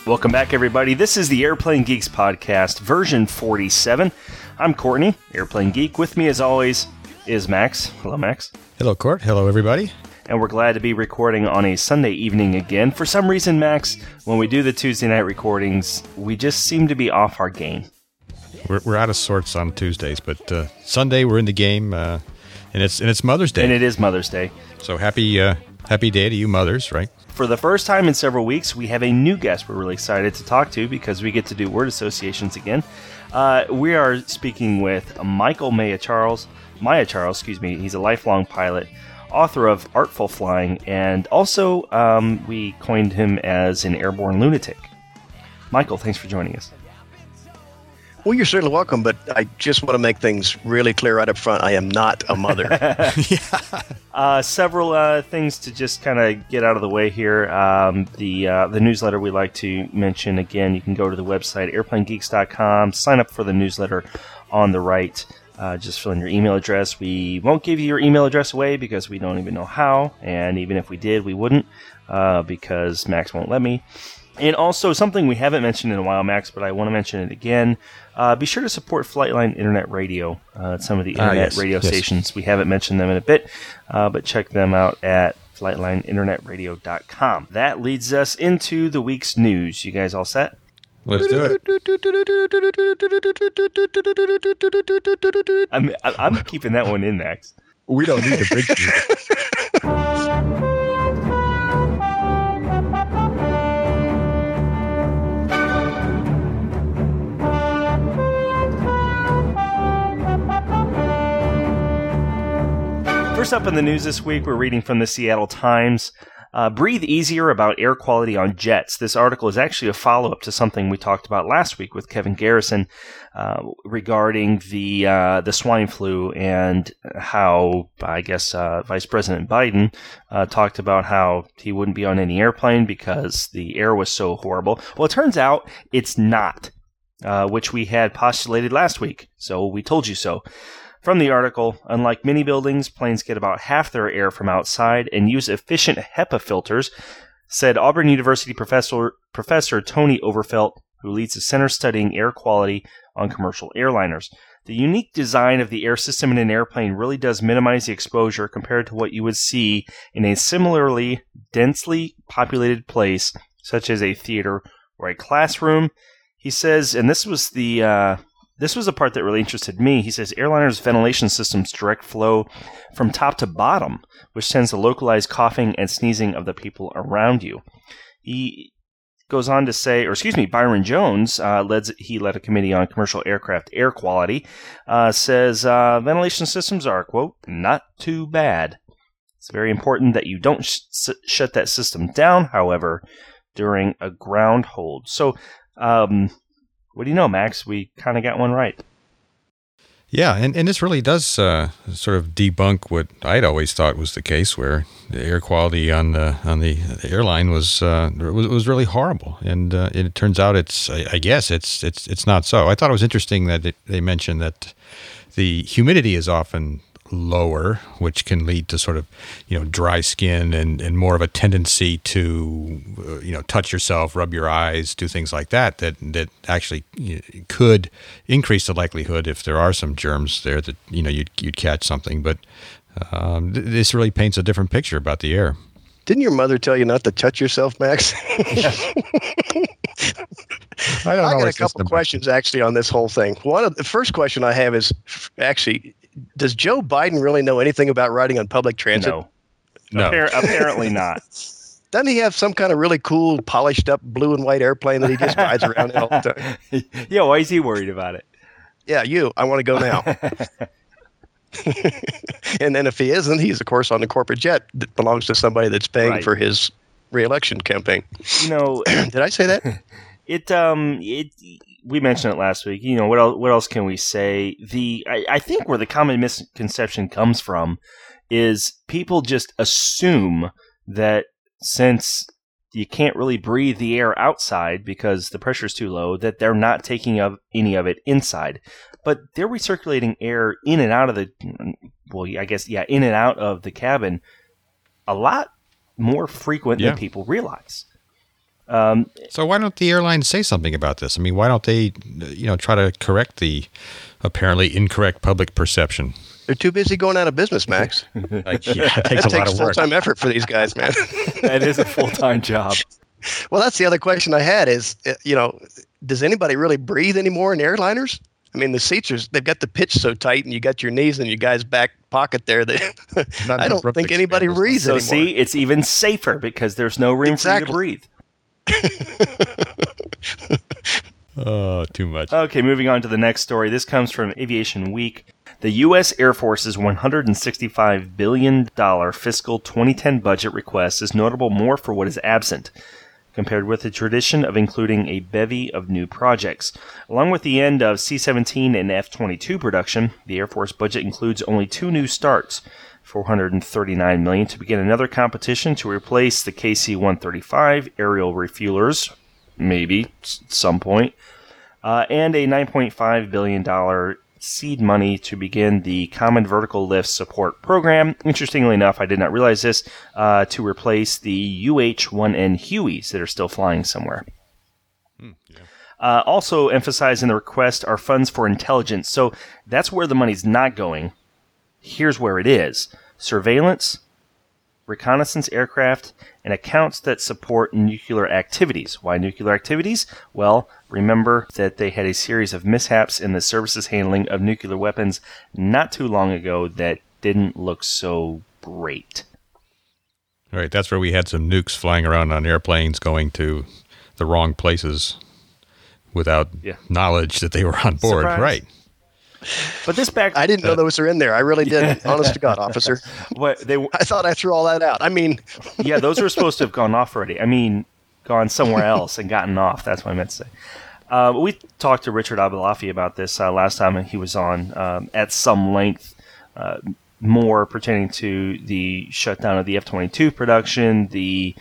Welcome back, everybody. This is the Airplane Geeks podcast, version 47. I'm Courtney, Airplane Geek. With me, as always, is Max. Hello, Max. Hello, Court. Hello, everybody. And we're glad to be recording on a Sunday evening again. For some reason, Max, when we do the Tuesday night recordings, we just seem to be off our game. We're out of sorts on Tuesdays, but Sunday we're in the game, and it's Mother's Day. And it is Mother's Day. So happy day to you mothers, right? For the first time in several weeks, we have a new guest we're really excited to talk to because we get to do word associations again. We are speaking with Michael Maya Charles. He's a lifelong pilot, author of Artful Flying, and also we coined him as an airborne lunatic. Michael, thanks for joining us. Well, you're certainly welcome, but I just want to make things really clear right up front. I am not a mother. Several things to just kind of get out of the way here. The newsletter we like to mention, again, you can go to the website, airplanegeeks.com, sign up for the newsletter on the right. Just fill in your email address. We won't give you your email address away because we don't even know how, and even if we did, we wouldn't because Max won't let me. And also, something we haven't mentioned in a while, Max, but I want to mention it again. Be sure to support Flightline Internet Radio, some of the internet radio stations. We haven't mentioned them in a bit, but check them out at flightlineinternetradio.com. That leads us into the week's news. You guys all set? Let's do it. I'm keeping that one in, Max. We don't need a bridge music. First up in the news this week, we're reading from the Seattle Times. Breathe easier about air quality on jets. This article is actually a follow-up to something we talked about last week with Kevin Garrison regarding the swine flu and how, I guess, Vice President Biden talked about how he wouldn't be on any airplane because the air was so horrible. Well, it turns out it's not, which we had postulated last week, so we told you so. From the article, unlike many buildings, planes get about half their air from outside and use efficient HEPA filters, said Auburn University Professor Tony Overfelt, who leads the center studying air quality on commercial airliners. The unique design of the air system in an airplane really does minimize the exposure compared to what you would see in a similarly densely populated place, such as a theater or a classroom. He says, and this was the part that really interested me. He says airliners' ventilation systems direct flow from top to bottom, which tends to localize coughing and sneezing of the people around you. He goes on to say, Byron Jones, he led a committee on commercial aircraft air quality, says ventilation systems are, quote, not too bad. It's very important that you don't shut that system down, however, during a ground hold. So, what do you know, Max? We kind of got one right. Yeah, and this really does sort of debunk what I'd always thought was the case, where the air quality on the airline was really horrible, and it turns out it's not so. I thought it was interesting that they mentioned that the humidity is often lower, which can lead to sort of, dry skin and more of a tendency to, touch yourself, rub your eyes, do things like that actually could increase the likelihood, if there are some germs there, that, you'd catch something. But this really paints a different picture about the air. Didn't your mother tell you not to touch yourself, Max? I got a couple of questions actually on this whole thing. The first question I have is actually, does Joe Biden really know anything about riding on public transit? No. Apparently not. Doesn't he have some kind of really cool, polished up blue and white airplane that he just rides around in all the time? Yeah, why is he worried about it? Yeah, I want to go now. And then if he isn't, he's, of course, on the corporate jet that belongs to somebody that's paying for his re-election campaign. Did I say that? We mentioned it last week. What else can we say? I think where the common misconception comes from is people just assume that since you can't really breathe the air outside because the pressure's too low, that they're not taking any of it inside. But they're recirculating air in and out of in and out of the cabin a lot more frequent than people realize. So why don't the airlines say something about this? I mean, why don't they, try to correct the apparently incorrect public perception? They're too busy going out of business, Max. It takes a lot of work. Full-time effort for these guys, man. That is a full-time job. Well, that's the other question I had is, does anybody really breathe anymore in airliners? I mean, the seats they've got the pitch so tight, and you got your knees in your guy's back pocket there. That I don't think anybody breathes anymore. So see, it's even safer because there's no room for you to breathe. Oh, too much. Okay, moving on to the next story. This comes from Aviation Week. The U.S. Air Force's $165 billion fiscal 2010 budget request is notable more for what is absent, compared with the tradition of including a bevy of new projects. Along with the end of C-17 and F-22 production, the Air Force budget includes only 2 new starts, $439 million to begin another competition to replace the KC-135 aerial refuelers, maybe at some point, and a $9.5 billion seed money to begin the Common Vertical Lift Support Program. Interestingly enough, I did not realize this, to replace the UH-1N Hueys that are still flying somewhere. Also emphasized in the request are funds for intelligence. So that's where the money's not going. Here's where it is. Surveillance, reconnaissance aircraft, and accounts that support nuclear activities. Why nuclear activities? Well, remember that they had a series of mishaps in the service's handling of nuclear weapons not too long ago that didn't look so great. All right, that's where we had some nukes flying around on airplanes going to the wrong places without knowledge that they were on board. Surprise. Right. But this back, I didn't know those were in there. I really didn't. Honest to God, officer. I thought I threw all that out. I mean, yeah, those were supposed to have gone off already. I mean, gone somewhere else and gotten off. That's what I meant to say. We talked to Richard Abdullahi about this last time he was on at some length, more pertaining to the shutdown of the F-22 production, the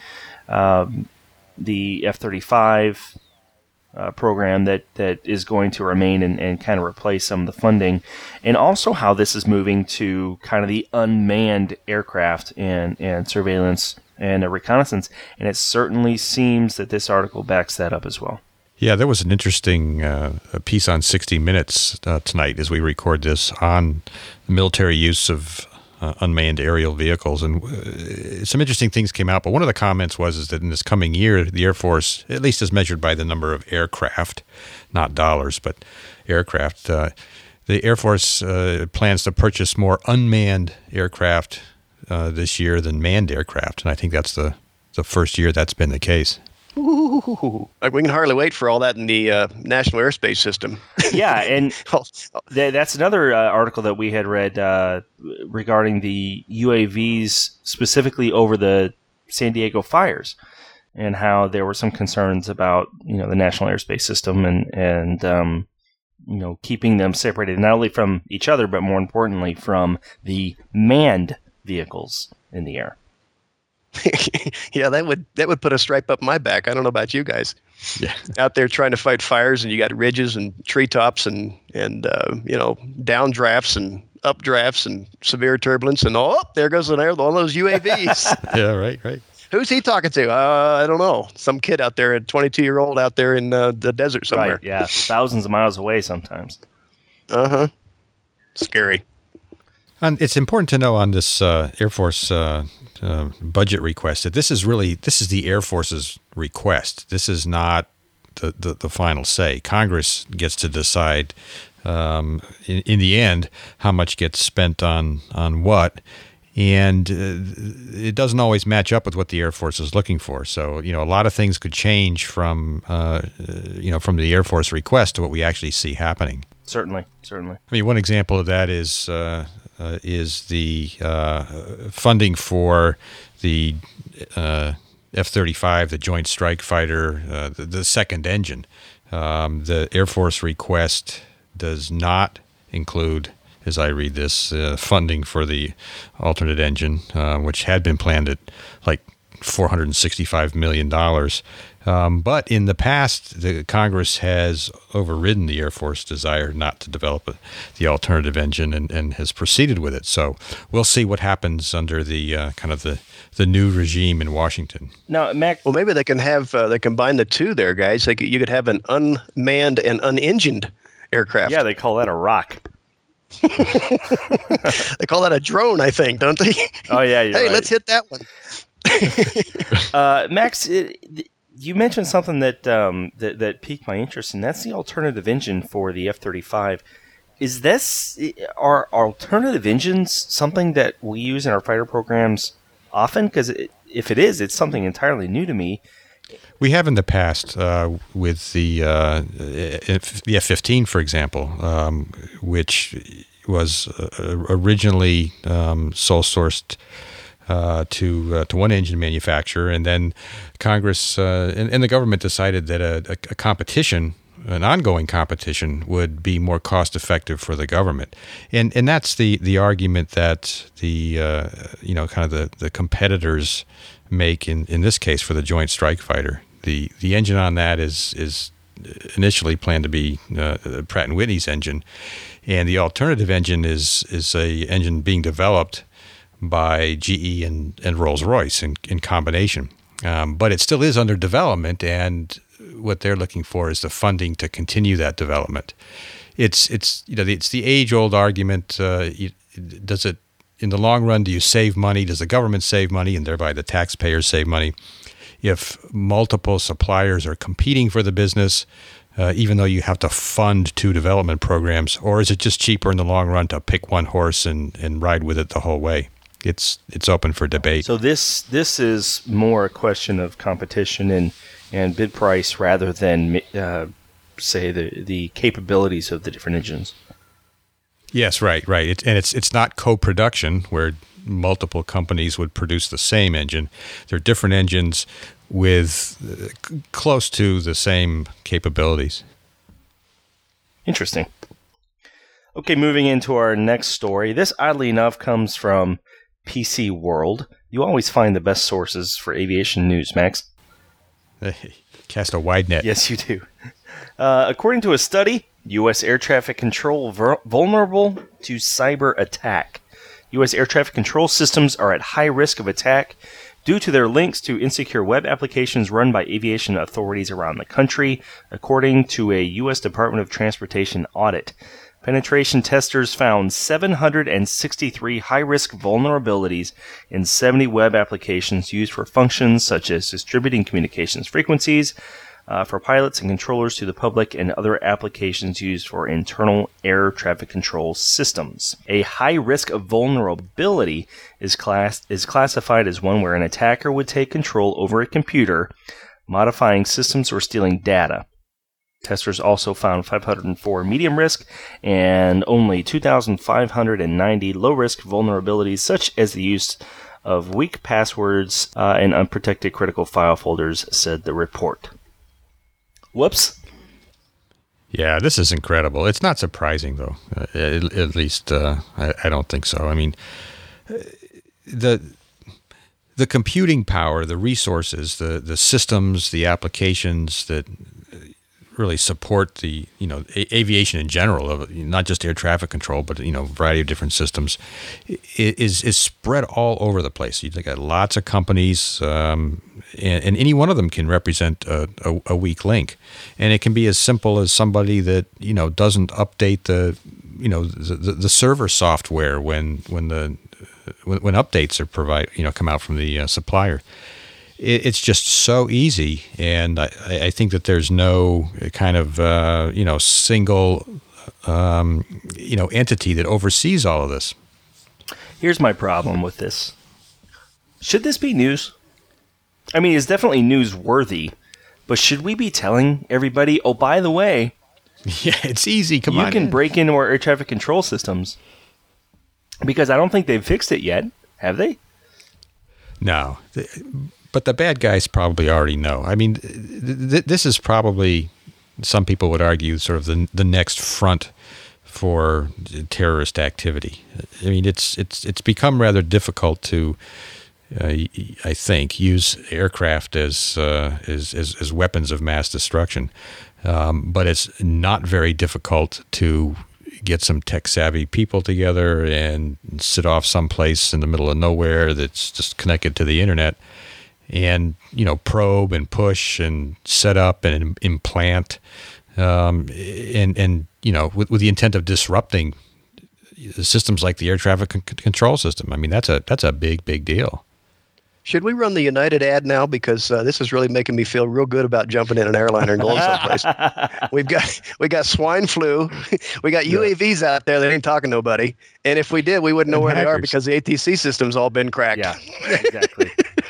F-35 program that is going to remain and kind of replace some of the funding, and also how this is moving to kind of the unmanned aircraft and surveillance and reconnaissance, and it certainly seems that this article backs that up as well. Yeah, there was an interesting piece on 60 Minutes tonight as we record this on the military use of unmanned aerial vehicles, and some interesting things came out. But one of the comments was that in this coming year, the Air Force, at least as measured by the number of aircraft, not dollars, but aircraft, the Air Force plans to purchase more unmanned aircraft this year than manned aircraft, and I think that's the first year that's been the case. Ooh, we can hardly wait for all that in the National Airspace System. Yeah, and that's another article that we had read regarding the UAVs specifically over the San Diego fires, and how there were some concerns about the National Airspace System and keeping them separated not only from each other but more importantly from the manned vehicles in the air. Yeah, that would put a stripe up my back. I don't know about you guys. Yeah, out there trying to fight fires, and you got ridges and treetops and downdrafts and updrafts and severe turbulence, and there goes one of those UAVs. Yeah, right. Who's he talking to? I don't know. Some kid out there, a 22-year-old out there in the desert somewhere. Right, yeah, thousands of miles away sometimes. Scary. And it's important to know on this Air Force budget request that this is the Air Force's request. This is not the final say. Congress gets to decide in the end how much gets spent on what, and it doesn't always match up with what the Air Force is looking for. So a lot of things could change from the Air Force request to what we actually see happening. Certainly. I mean, one example of that is the funding for the F-35, the Joint Strike Fighter, the second engine. The Air Force request does not include, as I read this, funding for the alternate engine, which had been planned at like $465 million. But in the past, the Congress has overridden the Air Force desire not to develop the alternative engine and has proceeded with it. So we'll see what happens under the kind of the new regime in Washington. Now, Mac. Well, maybe they can have they combine the two there, guys. You could have an unmanned and unengined aircraft. Yeah, they call that a rock. They call that a drone, I think, don't they? Oh yeah. Hey, right. let's hit that one. Max, you mentioned something that piqued my interest, and that's the alternative engine for the F-35. Are alternative engines something that we use in our fighter programs often? Because if it is, it's something entirely new to me. We have in the past with the F-15, for example, which was originally sole sourced to one engine manufacturer, and then Congress and the government decided that a competition, an ongoing competition, would be more cost effective for the government, and that's the argument that the competitors make in this case for the Joint Strike Fighter. The engine on that is initially planned to be Pratt & Whitney's engine, and the alternative engine is a engine being developed by GE and Rolls-Royce in combination. But it still is under development, and what they're looking for is the funding to continue that development. It's the age-old argument. Does it, in the long run, do you save money? Does the government save money, and thereby the taxpayers save money, if multiple suppliers are competing for the business, even though you have to fund two development programs? Or is it just cheaper in the long run to pick one horse and ride with it the whole way? It's open for debate. So this is more a question of competition and bid price rather than, say, the capabilities of the different engines. Yes, right. It's not co-production where multiple companies would produce the same engine. They're different engines with close to the same capabilities. Interesting. Okay, moving into our next story. This, oddly enough, comes from PC World. You always find the best sources for aviation news, Max. Hey, cast a wide net. Yes, you do. According to a study, U.S. air traffic control vulnerable to cyber attack. U.S. air traffic control systems are at high risk of attack due to their links to insecure web applications run by aviation authorities around the country, according to a U.S. Department of Transportation audit. Penetration testers found 763 high-risk vulnerabilities in 70 web applications used for functions such as distributing communications frequencies for pilots and controllers to the public, and other applications used for internal air traffic control systems. A high-risk vulnerability is classified as one where an attacker would take control over a computer, modifying systems or stealing data. Testers also found 504 medium risk and only 2,590 low risk vulnerabilities, such as the use of weak passwords and unprotected critical file folders, said the report. Whoops. Yeah, this is incredible. It's not surprising, though. At least I don't think so. I mean, the computing power, the resources, the systems, the applications that really support the aviation in general, of not just air traffic control, but a variety of different systems, is spread all over the place. You've got lots of companies, and any one of them can represent a weak link, and it can be as simple as somebody that doesn't update the server software when updates are come out from the supplier. It's just so easy, and I think that there's no kind of single entity that oversees all of this. Here's my problem with this. Should this be news? I mean, it's definitely newsworthy, but should we be telling everybody, oh, by the way, yeah, it's easy. Come on, you can break into our air traffic control systems? Because I don't think they've fixed it yet, have they? No. But the bad guys probably already know. I mean, this is probably, some people would argue, sort of the next front for terrorist activity. I mean, it's become rather difficult to I think, use aircraft as weapons of mass destruction. But it's not very difficult to get some tech-savvy people together and sit off someplace in the middle of nowhere that's just connected to the internet, and probe and push and set up and implant, and with the intent of disrupting systems like the air traffic control system. I mean, that's a big deal. Should we run the United ad now? Because this is really making me feel real good about jumping in an airliner and going someplace. we got swine flu. We got UAVs out there that ain't talking to nobody. And if we did, we wouldn't know where they are because the ATC system's all been cracked. Yeah, exactly.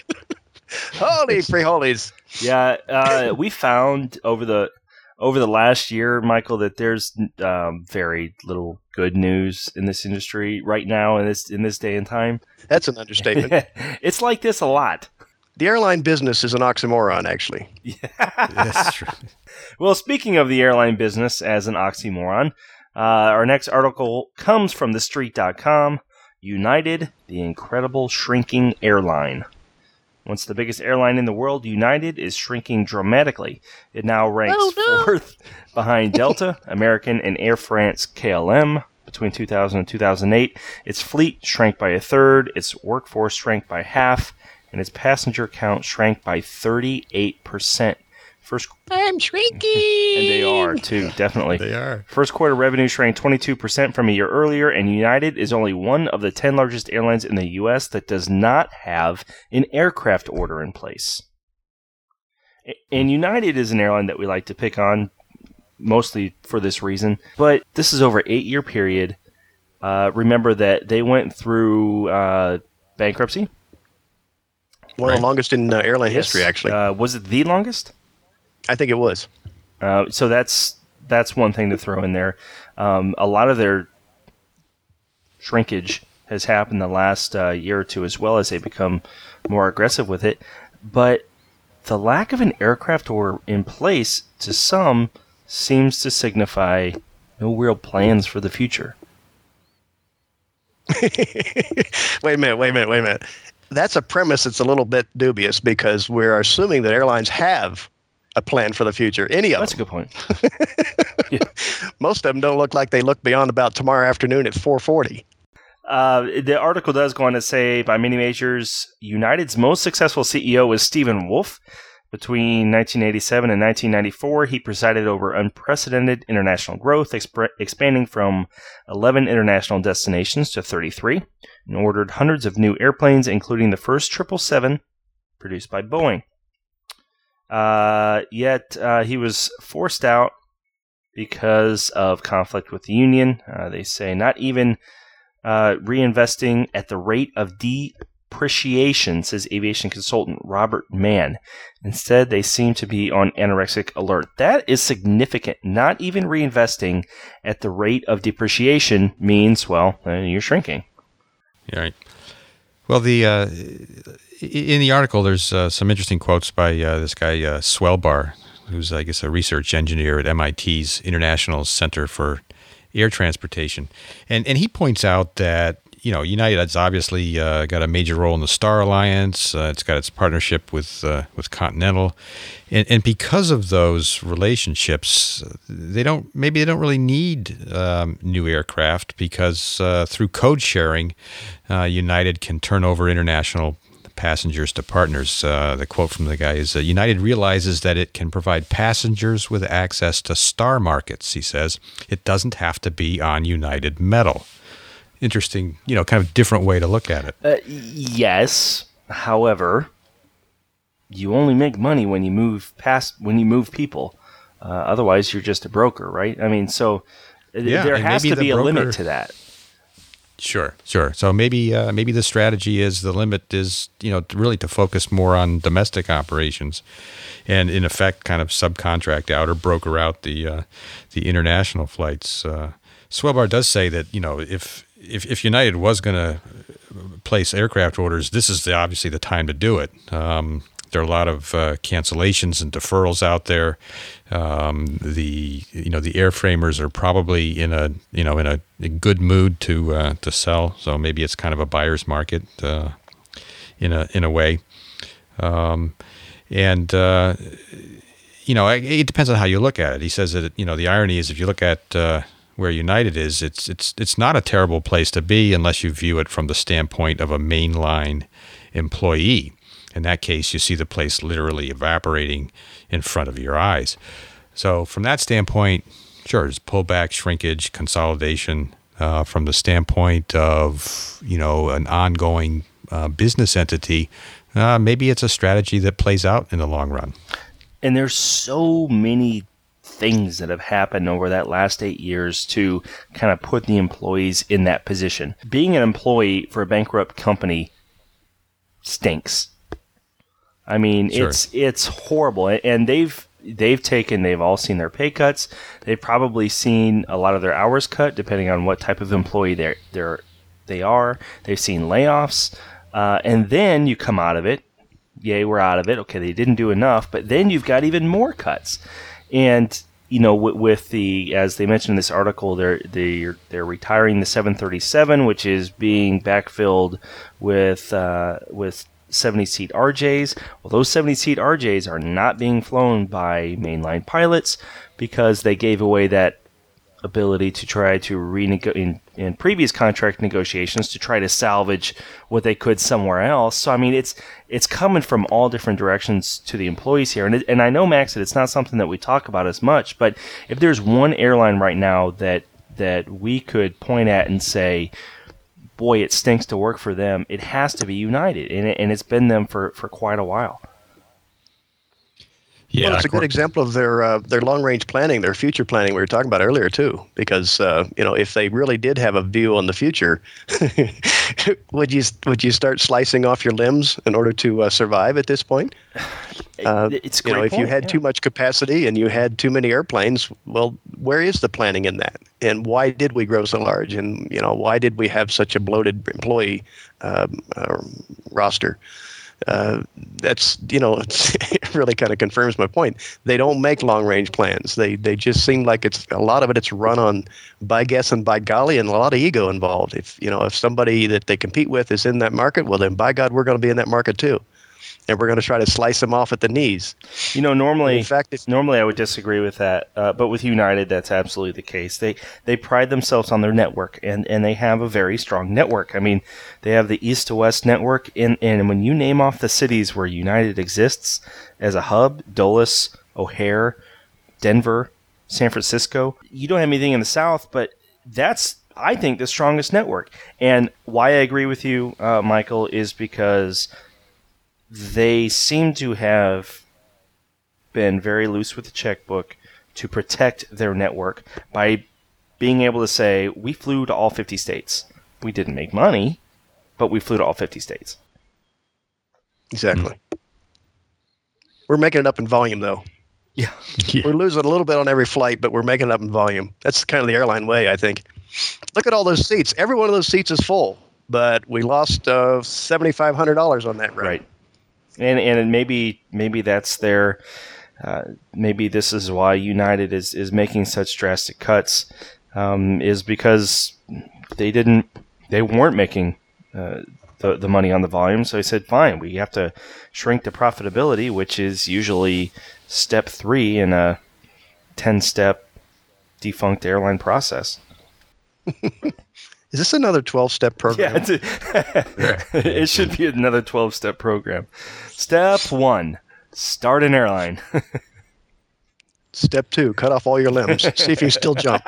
Holy free holies. Yeah, we found over the last year, Michael, that there's very little good news in this industry right now in this day and time. That's an understatement. It's like this a lot. The airline business is an oxymoron, actually. Yeah. That's true. Well, speaking of the airline business as an oxymoron, our next article comes from TheStreet.com. United, the incredible shrinking airline. Once the biggest airline in the world, United is shrinking dramatically. It now ranks fourth behind Delta, American, and Air France KLM. Between 2000 and 2008, its fleet shrank by a third, its workforce shrank by half, and its passenger count shrank by 38%. I'm shrinking! And they are, too, definitely. They are. First quarter revenue shrank 22% from a year earlier, and United is only one of the 10 largest airlines in the U.S. that does not have an aircraft order in place. And United is an airline that we like to pick on, mostly for this reason. But this is over an 8-year period. Remember that they went through bankruptcy. One of the longest in airline history, actually. Was it the longest? I think it was. So that's one thing to throw in there. A lot of their shrinkage has happened the last year or two as well as they become more aggressive with it. But the lack of an aircraft order in place to some seems to signify no real plans for the future. Wait a minute. That's a premise that's a little bit dubious because we're assuming that airlines have a plan for the future. Any of That's them. a good point. Yeah. Most of them don't look like they look beyond about tomorrow afternoon at 4:40. The article does go on to say, by many measures, United's most successful CEO was Stephen Wolf. Between 1987 and 1994, he presided over unprecedented international growth, expanding from 11 international destinations to 33, and ordered hundreds of new airplanes, including the first 777 produced by Boeing. Yet he was forced out because of conflict with the union. They say not even reinvesting at the rate of depreciation, says aviation consultant Robert Mann. Instead, they seem to be on anorexic alert. That is significant. Not even reinvesting at the rate of depreciation means, well, you're shrinking. Yeah, right. Well, in the article, there's some interesting quotes by this guy, Swelbar, who's, I guess, a research engineer at MIT's International Center for Air Transportation. And he points out that, United's obviously got a major role in the Star Alliance. It's got its partnership with Continental. And because of those relationships, they don't really need new aircraft because through code sharing, United can turn over international passengers to partners. The quote from the guy is, United realizes that it can provide passengers with access to star markets, he says. It doesn't have to be on United metal. Interesting, kind of different way to look at it. Yes. However, you only make money when you move people. Otherwise, you're just a broker, right? I mean, so there has to be a limit to that. Sure. So maybe the strategy is the limit is really to focus more on domestic operations, and in effect, kind of subcontract out or broker out the international flights. Swelbar does say that if United was going to place aircraft orders, this is obviously the time to do it. There are a lot of cancellations and deferrals out there. The airframers are probably in a good mood to sell. So maybe it's kind of a buyer's market. in a way. It depends on how you look at it. He says that, the irony is if you look at where United is, it's not a terrible place to be unless you view it from the standpoint of a mainline employee. In that case, you see the place literally evaporating in front of your eyes. So from that standpoint, sure, there's pullback, shrinkage, consolidation. From the standpoint of, an ongoing business entity, maybe it's a strategy that plays out in the long run. And there's so many things that have happened over that last 8 years to kind of put the employees in that position. Being an employee for a bankrupt company stinks. I mean, sure. it's horrible, and they've all seen their pay cuts. They've probably seen a lot of their hours cut, depending on what type of employee they are. They've seen layoffs, and then you come out of it. Yay, we're out of it. Okay, they didn't do enough, but then you've got even more cuts. And with the, as they mentioned in this article, they're retiring the 737, which is being backfilled with 70-seat RJs. Well, those 70-seat RJs are not being flown by mainline pilots because they gave away that ability to try to in previous contract negotiations to try to salvage what they could somewhere else. So, I mean, it's coming from all different directions to the employees here. And I know, Max, that it's not something that we talk about as much, but if there's one airline right now that we could point at and say, boy, it stinks to work for them, it has to be United, and it's been them for quite a while. Yeah, well, it's a good example of their long-range planning, their future planning we were talking about earlier too. Because if they really did have a view on the future, would you start slicing off your limbs in order to survive at this point? It's a great point. If you had too much capacity and you had too many airplanes, well, where is the planning in that? And why did we grow so large? And why did we have such a bloated employee roster? That's it really kind of confirms my point. They don't make long range plans. They just seem like it's a lot of it's run on by guess and by golly, and a lot of ego involved. If somebody that they compete with is in that market, well then by God we're going to be in that market too, and we're going to try to slice them off at the knees. Normally, in fact, normally I would disagree with that, but with United, that's absolutely the case. They pride themselves on their network, and they have a very strong network. I mean, they have the east to west network, and when you name off the cities where United exists as a hub, Dulles, O'Hare, Denver, San Francisco, you don't have anything in the south, but that's, I think, the strongest network. And why I agree with you, Michael, is because they seem to have been very loose with the checkbook to protect their network by being able to say, we flew to all 50 states. We didn't make money, but we flew to all 50 states. Exactly. We're making it up in volume, though. Yeah. We're losing a little bit on every flight, but we're making it up in volume. That's kind of the airline way, I think. Look at all those seats. Every one of those seats is full, but we lost $7,500 on that ride. Right. And maybe that's their maybe this is why United is making such drastic cuts, is because they weren't making the money on the volume. So they said, fine, we have to shrink the profitability, which is usually step 3 in a 10-step defunct airline process. Is this another 12-step program? Yeah, it should be another 12-step program. Step 1, start an airline. Step 2, cut off all your limbs. See if you still jump.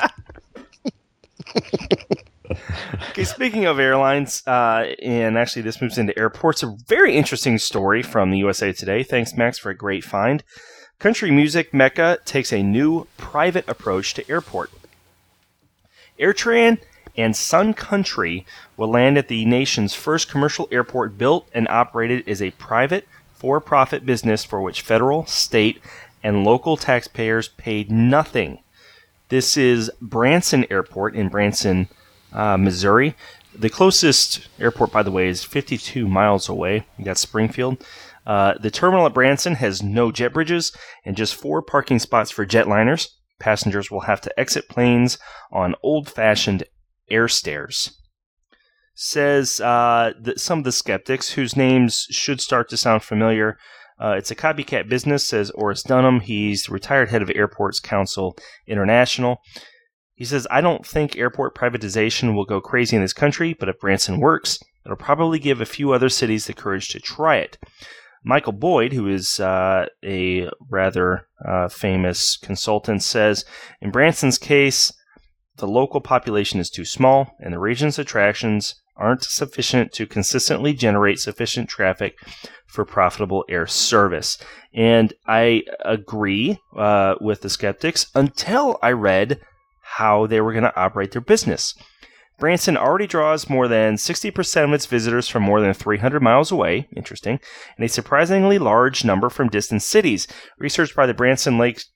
Okay, speaking of airlines, and actually this moves into airports, a very interesting story from the USA Today. Thanks, Max, for a great find. Country music mecca takes a new private approach to airport. AirTran and Sun Country will land at the nation's first commercial airport built and operated as a private, for-profit business for which federal, state, and local taxpayers paid nothing. This is Branson Airport in Branson, Missouri. The closest airport, by the way, is 52 miles away. That's Springfield. The terminal at Branson has no jet bridges and just 4 parking spots for jetliners. Passengers will have to exit planes on old-fashioned air stairs. says that some of the skeptics, whose names should start to sound familiar, it's a copycat business, says Oris Dunham. He's the retired head of Airports Council International. He says, I don't think airport privatization will go crazy in this country, but if Branson works, it'll probably give a few other cities the courage to try it. Michael Boyd, who is a rather famous consultant, says, in Branson's case, the local population is too small, and the region's attractions aren't sufficient to consistently generate sufficient traffic for profitable air service. And I agree with the skeptics until I read how they were going to operate their business. Branson already draws more than 60% of its visitors from more than 300 miles away, interesting, and a surprisingly large number from distant cities. Research by the Branson Lakes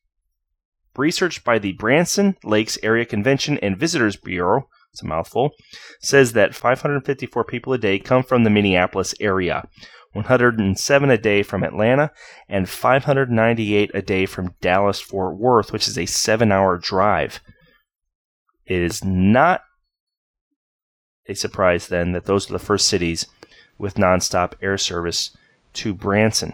Area Convention and Visitors Bureau, it's a mouthful, says that 554 people a day come from the Minneapolis area, 107 a day from Atlanta, and 598 a day from Dallas-Fort Worth, which is a 7-hour drive. It is not a surprise, then, that those are the first cities with nonstop air service to Branson.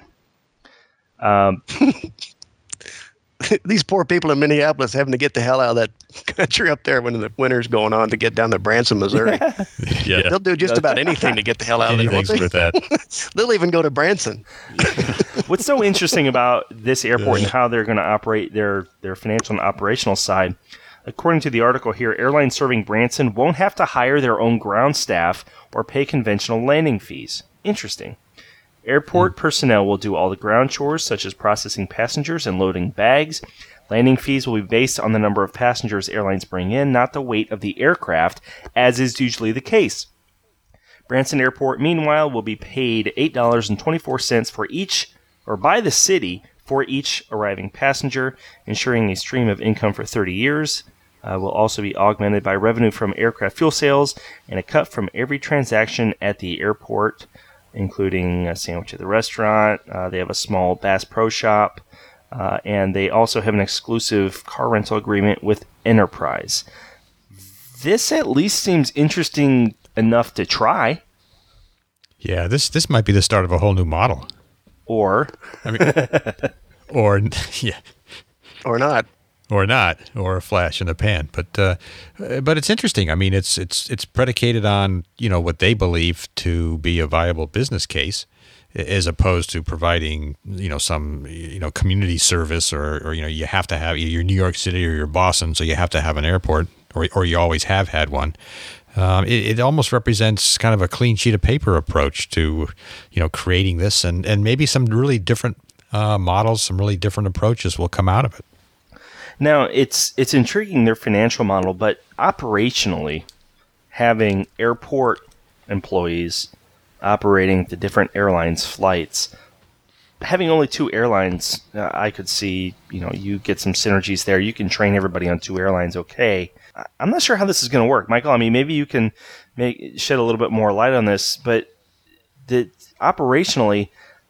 These poor people in Minneapolis having to get the hell out of that country up there when the winter's going on to get down to Branson, Missouri. Yeah. They'll do just about anything to get the hell out of there. Anything's with that. They'll even go to Branson. What's so interesting about this airport and how they're going to operate their financial and operational side, according to the article here, airlines serving Branson won't have to hire their own ground staff or pay conventional landing fees. Interesting. Airport personnel will do all the ground chores, such as processing passengers and loading bags. Landing fees will be based on the number of passengers airlines bring in, not the weight of the aircraft, as is usually the case. Branson Airport, meanwhile, will be paid $8.24 for each, or by the city, for each arriving passenger, ensuring a stream of income for 30 years. Will also be augmented by revenue from aircraft fuel sales and a cut from every transaction at the airport, including a sandwich at the restaurant. They have a small Bass Pro Shop, and they also have an exclusive car rental agreement with Enterprise. This at least seems interesting enough to try. Yeah, this might be the start of a whole new model. Or yeah, or not, or a flash in the pan. But it's interesting. I mean, it's predicated on what they believe to be a viable business case, as opposed to providing some community service or you have to have you're New York City or you're Boston, so you have to have an airport or you always have had one. It almost represents kind of a clean sheet of paper approach to creating this, and maybe some really different models, some really different approaches will come out of it. Now, it's intriguing, their financial model, but operationally, having airport employees operating the different airlines' flights, having only 2 airlines, I could see, you get some synergies there. You can train everybody on 2 airlines, okay. I'm not sure how this is going to work. Michael, I mean, maybe you can shed a little bit more light on this, but operationally,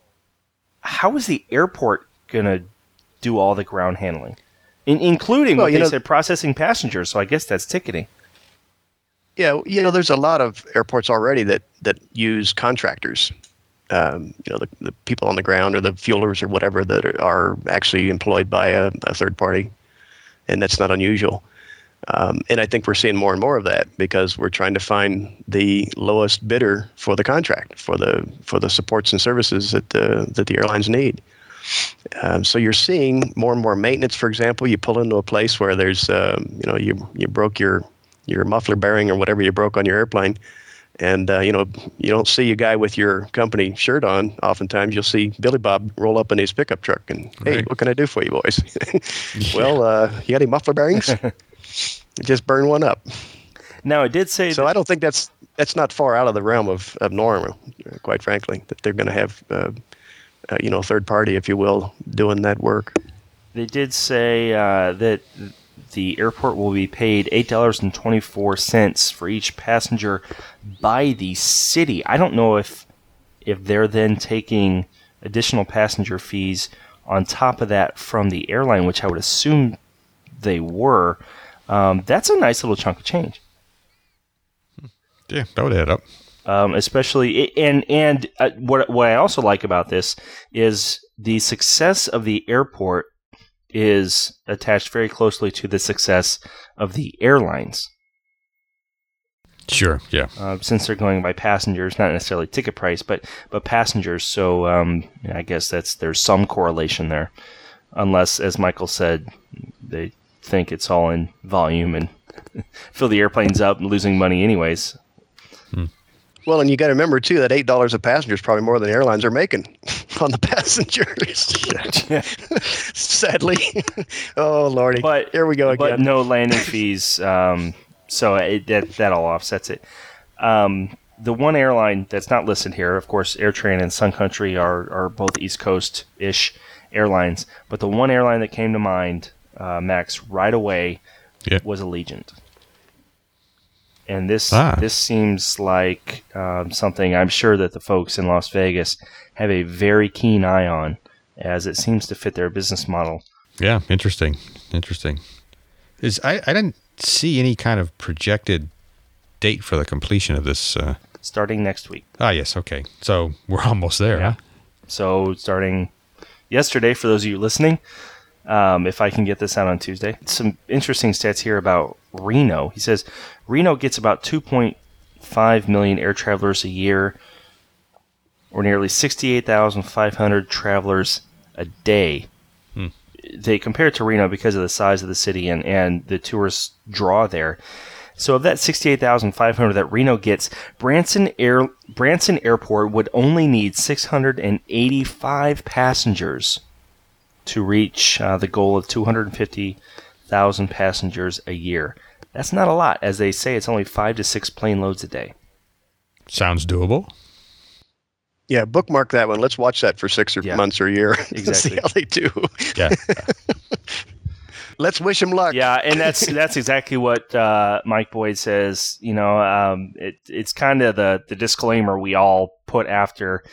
how is the airport going to do all the ground handling? Including what they said, processing passengers. So I guess that's ticketing. Yeah, there's a lot of airports already that use contractors. The people on the ground or the fuelers or whatever that are actually employed by a third party, and that's not unusual. And I think we're seeing more and more of that because we're trying to find the lowest bidder for the contract for the supports and services that the airlines need. So you're seeing more and more maintenance. For example, you pull into a place where there's you broke your muffler bearing or whatever you broke on your airplane, and you don't see a guy with your company shirt on. Oftentimes you'll see Billy Bob roll up in his pickup truck and, hey, what can I do for you boys? Well, you got any muffler bearings? Just burn one up. Now, it did say... So I don't think that's not far out of the realm of normal, quite frankly, that they're going to have a third party, if you will, doing that work. They did say that the airport will be paid $8.24 for each passenger by the city. I don't know if they're then taking additional passenger fees on top of that from the airline, which I would assume they were. That's a nice little chunk of change. Yeah, that would add up. Especially, and what I also like about this is the success of the airport is attached very closely to the success of the airlines. Sure, yeah. Since they're going by passengers, not necessarily ticket price, but passengers. So I guess there's some correlation there, unless, as Michael said, they think it's all in volume and fill the airplanes up and losing money anyways. Well, and you got to remember, too, that $8 a passenger is probably more than airlines are making on the passengers. Sadly. Oh, Lordy. But, here we go again. But no landing fees, so that all offsets it. The one airline that's not listed here, of course, AirTran and Sun Country are both East Coast-ish airlines, but the one airline that came to mind, Max, right away was Allegiant. And this seems like something I'm sure that the folks in Las Vegas have a very keen eye on, as it seems to fit their business model. Yeah, interesting. I didn't see any kind of projected date for the completion of this. Starting next week. Yes, okay. So we're almost there. Yeah. Huh? So starting yesterday, for those of you listening, if I can get this out on Tuesday. Some interesting stats here about Reno. He says Reno gets about 2.5 million air travelers a year, or nearly 68,500 travelers a day. They compare it to Reno because of the size of the city and the tourist draw there. So of that 68,500 that Reno gets, Branson Airport would only need 685 passengers to reach the goal of 250,000 passengers a year. That's not a lot, as they say it's only 5 to 6 plane loads a day. Sounds doable. Yeah, bookmark that one. Let's watch that for 6 months or a year. Exactly. See how they do. Yeah. Let's wish them luck. Yeah, and that's exactly what Mike Boyd says. It's kind of the disclaimer we all put after,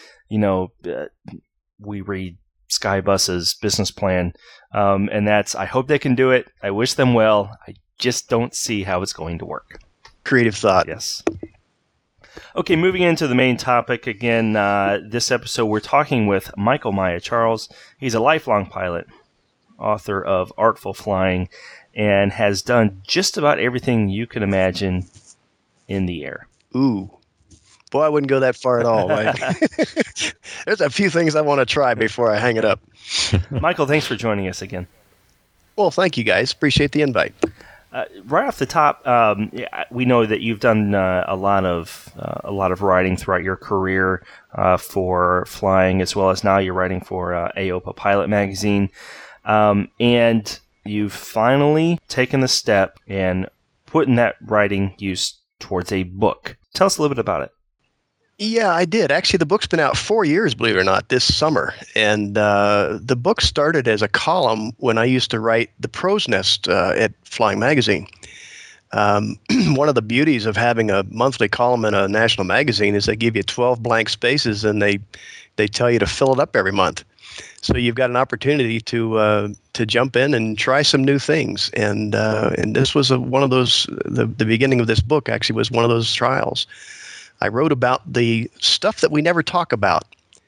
we read Skybus's business plan, and that's, I hope they can do it. I wish them well. I just don't see how it's going to work. Creative thought. Yes. Okay, moving into the main topic again. This episode, we're talking with Michael Maya Charles. He's a lifelong pilot, author of Artful Flying, and has done just about everything you can imagine in the air. Ooh. Boy, I wouldn't go that far at all. There's a few things I want to try before I hang it up. Michael, thanks for joining us again. Well, thank you guys. Appreciate the invite. Right off the top, we know that you've done a lot of writing throughout your career for flying, as well as now you're writing for AOPA Pilot Magazine, and you've finally taken the step and put in that writing use towards a book. Tell us a little bit about it. Yeah, I did. Actually, the book's been out 4 years, believe it or not, this summer. And the book started as a column when I used to write the Crow's Nest at Flying Magazine. One of the beauties of having a monthly column in a national magazine is they give you 12 blank spaces and they tell you to fill it up every month. So you've got an opportunity to jump in and try some new things. And this was one of those, the beginning of this book actually was one of those trials. I wrote about the stuff that we never talk about,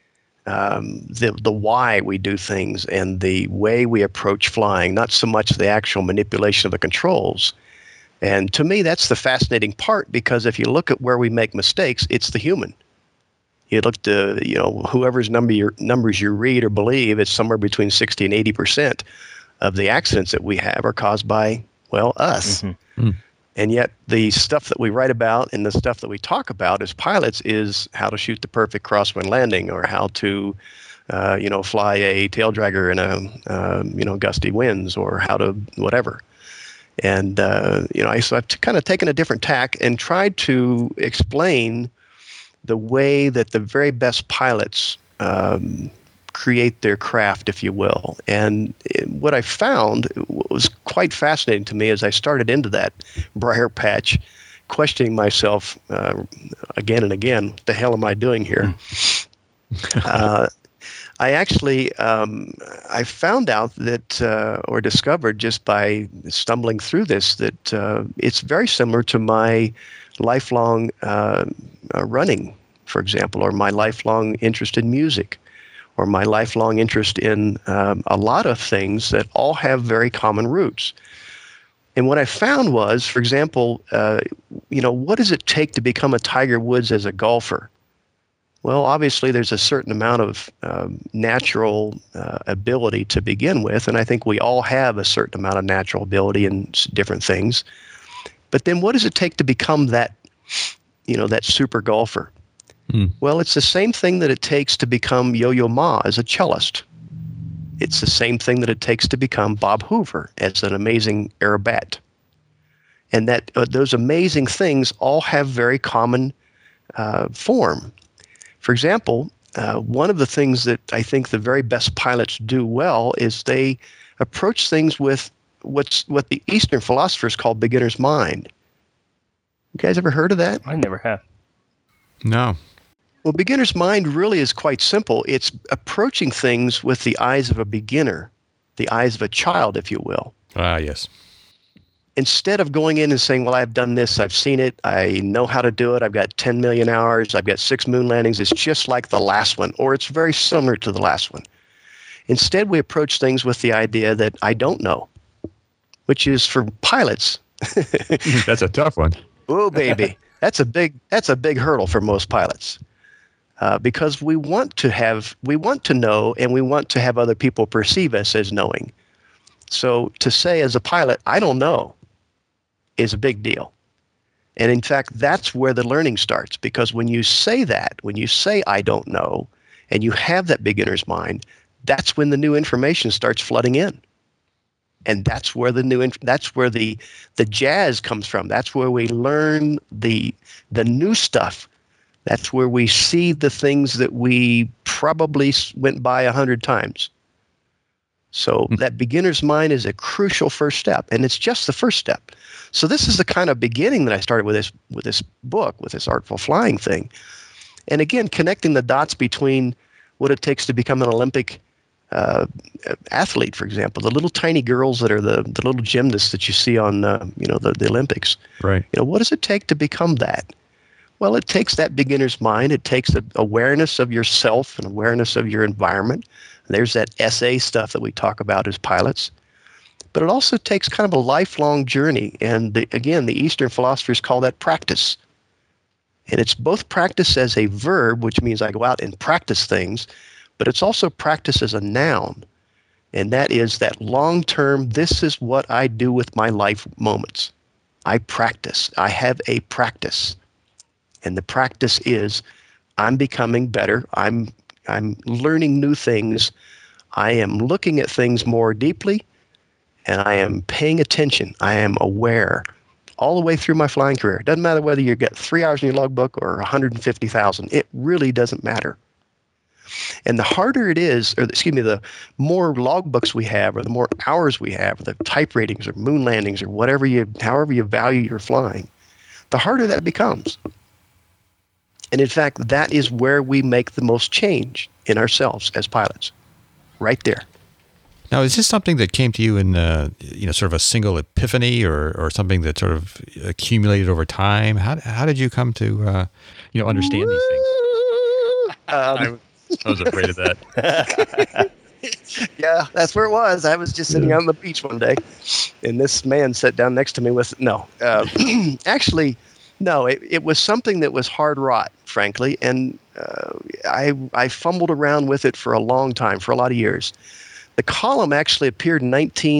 the why we do things and the way we approach flying, not so much the actual manipulation of the controls. And to me, that's the fascinating part, because if you look at where we make mistakes, it's the human. You look to, whoever's numbers you read or believe, it's somewhere between 60 and 80% of the accidents that we have are caused by, us. Mm-hmm. And yet the stuff that we write about and the stuff that we talk about as pilots is how to shoot the perfect crosswind landing, or how to, fly a tail dragger in a, gusty winds, or how to whatever. And, so I've kind of taken a different tack and tried to explain the way that the very best pilots create their craft, if you will. And what I found was quite fascinating to me as I started into that briar patch, questioning myself again and again, what the hell am I doing here? I I actually I found out that or discovered just by stumbling through this that it's very similar to my lifelong running, for example, or my lifelong interest in music, or my lifelong interest in a lot of things that all have very common roots. And what I found was, for example, what does it take to become a Tiger Woods as a golfer? Well, obviously, there's a certain amount of natural ability to begin with, and I think we all have a certain amount of natural ability in different things. But then what does it take to become that, that super golfer? Well, it's the same thing that it takes to become Yo-Yo Ma as a cellist. It's the same thing that it takes to become Bob Hoover as an amazing aerobat. And that those amazing things all have very common form. For example, one of the things that I think the very best pilots do well is they approach things with what the Eastern philosophers call beginner's mind. You guys ever heard of that? I never have. No. Well, beginner's mind really is quite simple. It's approaching things with the eyes of a beginner, the eyes of a child, if you will. Ah, yes. Instead of going in and saying, well, I've done this, I've seen it, I know how to do it, I've got 10 million hours, I've got 6 moon landings, it's just like the last one, or it's very similar to the last one. Instead, we approach things with the idea that I don't know, which is for pilots. That's a tough one. Oh, baby. That's a big hurdle for most pilots. Because we want to know, and we want to have other people perceive us as knowing. So to say as a pilot, I don't know, is a big deal. And in fact, that's where the learning starts, because when you say that, when you say I don't know, and you have that beginner's mind, that's when the new information starts flooding in. And that's where the jazz comes from. That's where we learn the new stuff. That's where we see the things that we probably went by 100 times. So that beginner's mind is a crucial first step, and it's just the first step. So this is the kind of beginning that I started with this book, with this Artful Flying thing. And again, connecting the dots between what it takes to become an Olympic athlete, for example, the little tiny girls that are the little gymnasts that you see on the Olympics. Right. What does it take to become that? Well, it takes that beginner's mind. It takes the awareness of yourself and awareness of your environment. There's that SA stuff that we talk about as pilots. But it also takes kind of a lifelong journey. And again, the Eastern philosophers call that practice. And it's both practice as a verb, which means I go out and practice things, but it's also practice as a noun. And that is that long-term, this is what I do with my life moments. I practice. I have a practice. And the practice is I'm becoming better. I'm learning new things. I am looking at things more deeply, and I am paying attention. I am aware all the way through my flying career. It doesn't matter whether you get 3 hours in your logbook or 150,000. It really doesn't matter. And the harder it is, the more logbooks we have, or the more hours we have, or the type ratings or moon landings or however you value your flying, the harder that becomes. And in fact, that is where we make the most change in ourselves as pilots, right there. Now, is this something that came to you in, sort of a single epiphany, or something that sort of accumulated over time? How did you come to, understand these things? I was afraid of that. Yeah, that's where it was. I was just sitting out on the beach one day, and this man sat down next to me with actually. No, it was something that was hard wrought, frankly, and I fumbled around with it for a long time, for a lot of years. The column actually appeared in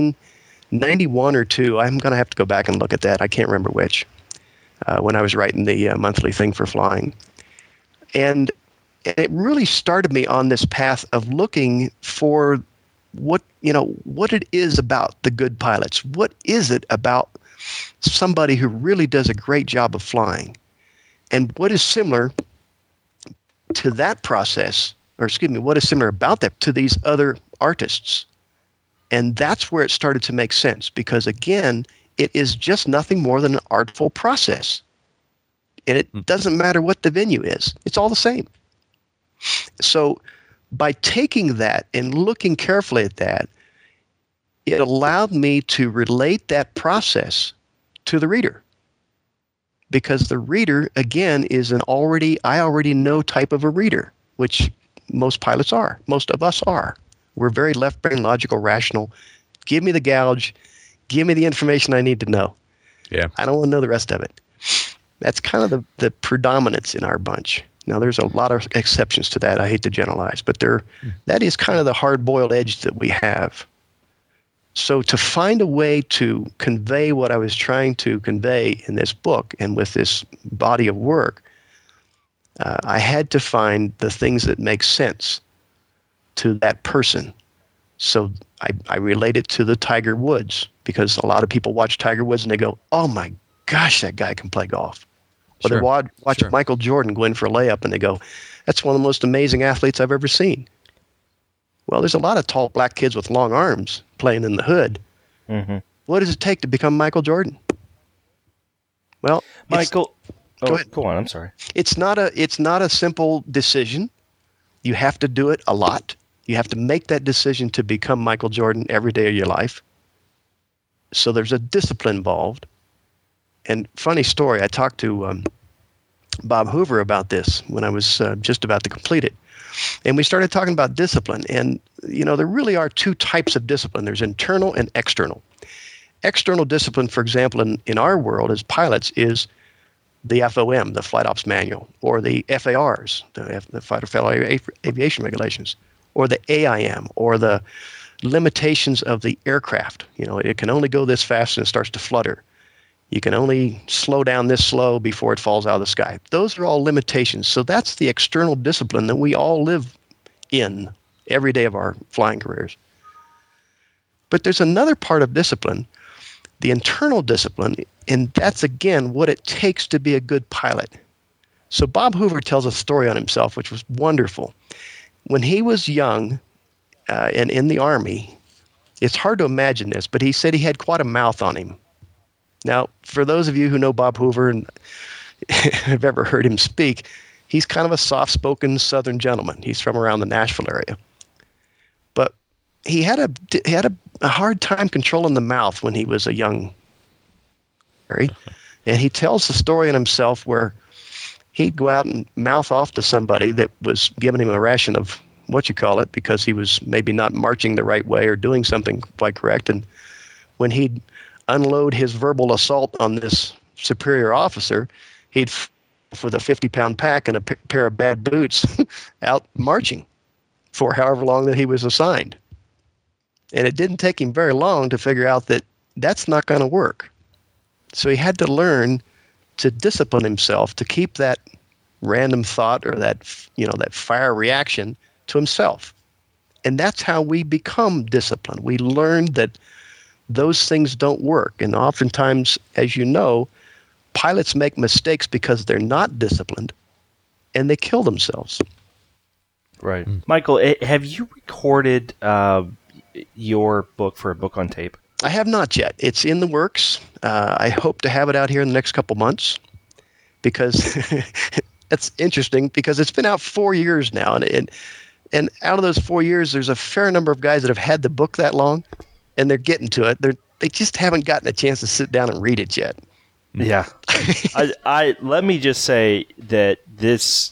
1991 or 2. I'm going to have to go back and look at that. I can't remember which, when I was writing the monthly thing for flying. And it really started me on this path of looking for what it is about the good pilots. What is it about somebody who really does a great job of flying? And what is similar to that process, what is similar about that to these other artists? And that's where it started to make sense, because again, it is just nothing more than an artful process. And it doesn't matter what the venue is. It's all the same. So by taking that and looking carefully at that, it allowed me to relate that process to the reader. Because the reader, again, is I already know type of a reader, which most pilots are. Most of us are. We're very left-brain, logical, rational. Give me the gouge. Give me the information I need to know. Yeah. I don't want to know the rest of it. That's kind of the predominance in our bunch. Now, there's a lot of exceptions to that. I hate to generalize, but that is kind of the hard-boiled edge that we have. So to find a way to convey what I was trying to convey in this book and with this body of work, I had to find the things that make sense to that person. So I relate it to the Tiger Woods, because a lot of people watch Tiger Woods and they go, oh my gosh, that guy can play golf. Or they watch Michael Jordan go in for a layup and they go, that's one of the most amazing athletes I've ever seen. Well, there's a lot of tall black kids with long arms playing in the hood. Mm-hmm. What does it take to become Michael Jordan? Well, Michael, go ahead. Go on. I'm sorry. It's not a simple decision. You have to do it a lot. You have to make that decision to become Michael Jordan every day of your life. So there's a discipline involved. And funny story, I talked to Bob Hoover about this when I was just about to complete it. And we started talking about discipline. And, there really are two types of discipline. There's internal and external. External discipline, for example, in our world as pilots is the FOM, the Flight Ops Manual, or the FARs, the Fighter Failure Aviation Regulations, or the AIM, or the limitations of the aircraft. It can only go this fast and it starts to flutter. You can only slow down this slow before it falls out of the sky. Those are all limitations. So that's the external discipline that we all live in every day of our flying careers. But there's another part of discipline, the internal discipline, and that's, again, what it takes to be a good pilot. So Bob Hoover tells a story on himself, which was wonderful. When he was young and in the Army, it's hard to imagine this, but he said he had quite a mouth on him. Now, for those of you who know Bob Hoover and have ever heard him speak, he's kind of a soft-spoken Southern gentleman. He's from around the Nashville area. But he had a hard time controlling the mouth when he was a young Harry. And he tells the story in himself where he'd go out and mouth off to somebody that was giving him a ration of because he was maybe not marching the right way or doing something quite correct. And when he'd unload his verbal assault on this superior officer, he'd with a 50-pound pack and a pair of bad boots out marching for however long that he was assigned. And it didn't take him very long to figure out that that's not going to work. So he had to learn to discipline himself to keep that random thought or that fire reaction to himself. And that's how we become disciplined. We learn that those things don't work. And oftentimes, as you know, pilots make mistakes because they're not disciplined and they kill themselves. Right. Michael, have you recorded your book for a book on tape? I have not yet. It's in the works. I hope to have it out here in the next couple months, because that's interesting, because it's been out 4 years now. And out of those 4 years, there's a fair number of guys that have had the book that long, and they're getting to it. They just haven't gotten a chance to sit down and read it yet. Yeah. I let me just say that this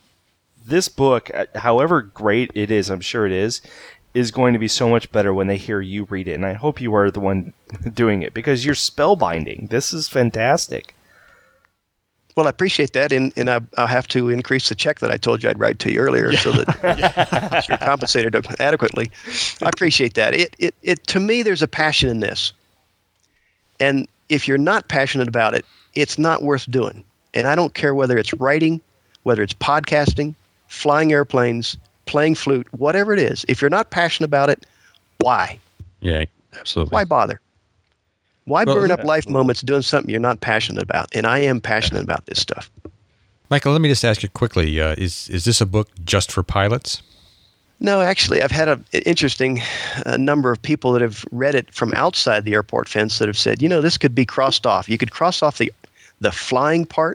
book, however great it is, I'm sure it is going to be so much better when they hear you read it. And I hope you are the one doing it, because you're spellbinding. This is fantastic. Well, I appreciate that, and I'll have to increase the check that I told you I'd write to you earlier, so that you're compensated adequately. I appreciate that. It to me, there's a passion in this, and if you're not passionate about it, it's not worth doing. And I don't care whether it's writing, whether it's podcasting, flying airplanes, playing flute, whatever it is. If you're not passionate about it, why? Yeah, absolutely. Why bother? Why burn up life moments doing something you're not passionate about? And I am passionate about this stuff. Michael, let me just ask you quickly, is this a book just for pilots? No, actually, I've had an interesting number of people that have read it from outside the airport fence that have said, this could be crossed off. You could cross off the flying part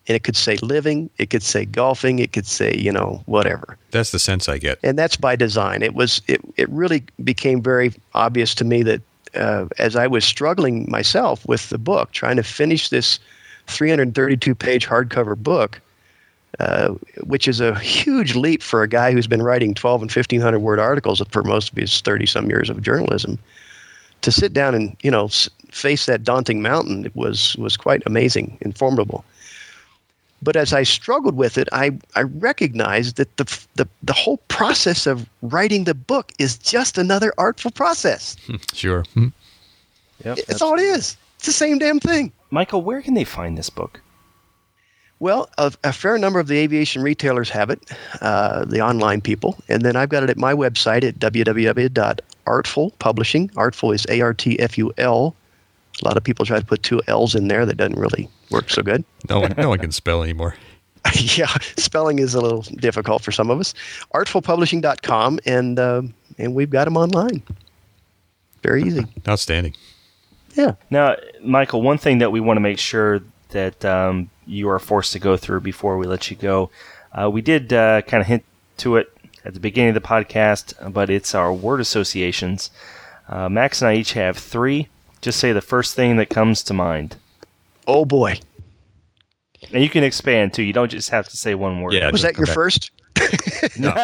And it could say living, it could say golfing, it could say, whatever. That's the sense I get. And that's by design. It really became very obvious to me that as I was struggling myself with the book, trying to finish this 332-page hardcover book, which is a huge leap for a guy who's been writing 12 and 1,500 word articles for most of his 30-some years of journalism, to sit down and, face that daunting mountain, it was quite amazing and formidable. But as I struggled with it, I recognized that the whole process of writing the book is just another artful process. Sure. Yep, That's all it is. It's the same damn thing. Michael, where can they find this book? Well, a fair number of the aviation retailers have it, the online people. And then I've got it at my website at www.artful Publishing. Artful is ARTFUL. A lot of people try to put 2 L's in there. That doesn't really work so good. No one can spell anymore. Yeah, spelling is a little difficult for some of us. Artfulpublishing.com, and we've got them online. Very easy. Outstanding. Yeah. Now, Michael, one thing that we want to make sure that you are forced to go through before we let you go, we did kind of hint to it at the beginning of the podcast, but it's our word associations. Max and I each have 3. Just say the first thing that comes to mind. Oh, boy. And you can expand, too. You don't just have to say one word. Yeah, Was that your first? No.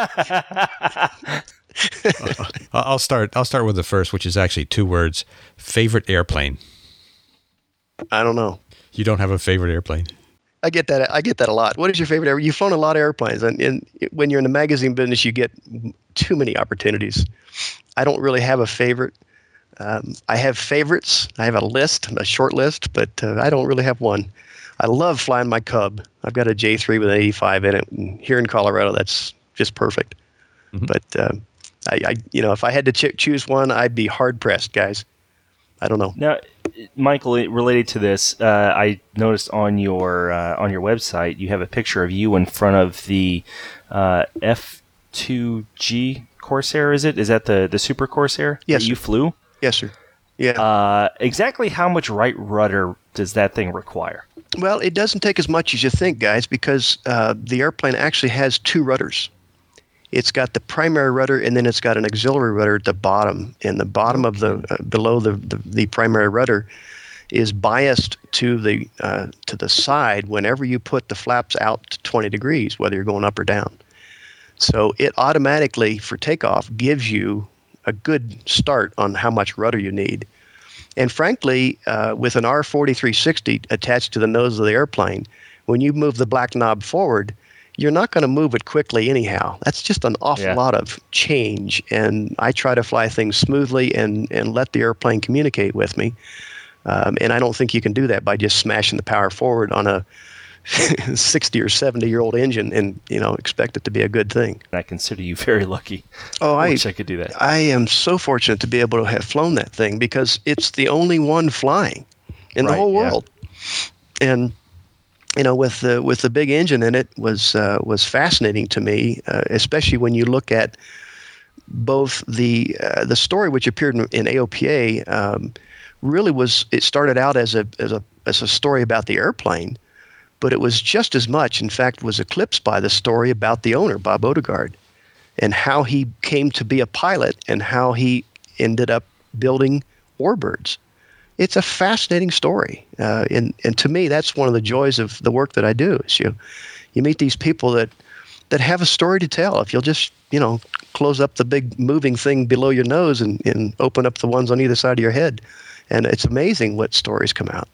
I'll start with the first, which is actually 2 words. Favorite airplane. I don't know. You don't have a favorite airplane? I get that a lot. What is your favorite airplane? You've flown a lot of airplanes, and when you're in the magazine business, you get too many opportunities. I don't really have a favorite. I have favorites. I have a short list, but I don't really have one. I love flying my Cub. I've got a J3 with an 85 in it, and here in Colorado, that's just perfect. Mm-hmm. But I if I had to choose one, I'd be hard pressed, guys. I don't know. Now, Michael, related to this, I noticed on your website you have a picture of you in front of the F2G Corsair. Is it? Is that the Super Corsair yes, that you flew? Yes, sir. Yeah. Exactly how much right rudder does that thing require? Well, it doesn't take as much as you think, guys, because the airplane actually has 2 rudders. It's got the primary rudder, and then it's got an auxiliary rudder at the bottom. And the bottom of the below the primary rudder is biased to the side whenever you put the flaps out to 20 degrees, whether you're going up or down. So it automatically, for takeoff, gives you a good start on how much rudder you need. And frankly, with an R4360 attached to the nose of the airplane, when you move the black knob forward, you're not going to move it quickly anyhow. That's just an awful lot of change. And I try to fly things smoothly and let the airplane communicate with me. And I don't think you can do that by just smashing the power forward on a 60 or 70-year-old engine and expect it to be a good thing. I consider you very lucky. Oh, I wish I could do that. I am so fortunate to be able to have flown that thing because it's the only one flying in the whole world. And with the big engine in it was fascinating to me, especially when you look at both the story which appeared in AOPA. Really it started out as a story about the airplane. But it was just as much, in fact, was eclipsed by the story about the owner, Bob Odegaard, and how he came to be a pilot and how he ended up building Warbirds. It's a fascinating story. And to me, that's one of the joys of the work that I do is you meet these people that have a story to tell. If you'll just, close up the big moving thing below your nose and open up the ones on either side of your head. And it's amazing what stories come out.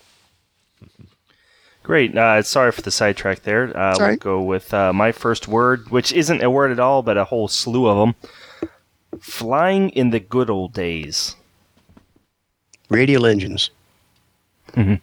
Great. Sorry for the sidetrack there. We'll go with my first word, which isn't a word at all, but a whole slew of them. Flying in the good old days. Radial engines. Mm-hmm.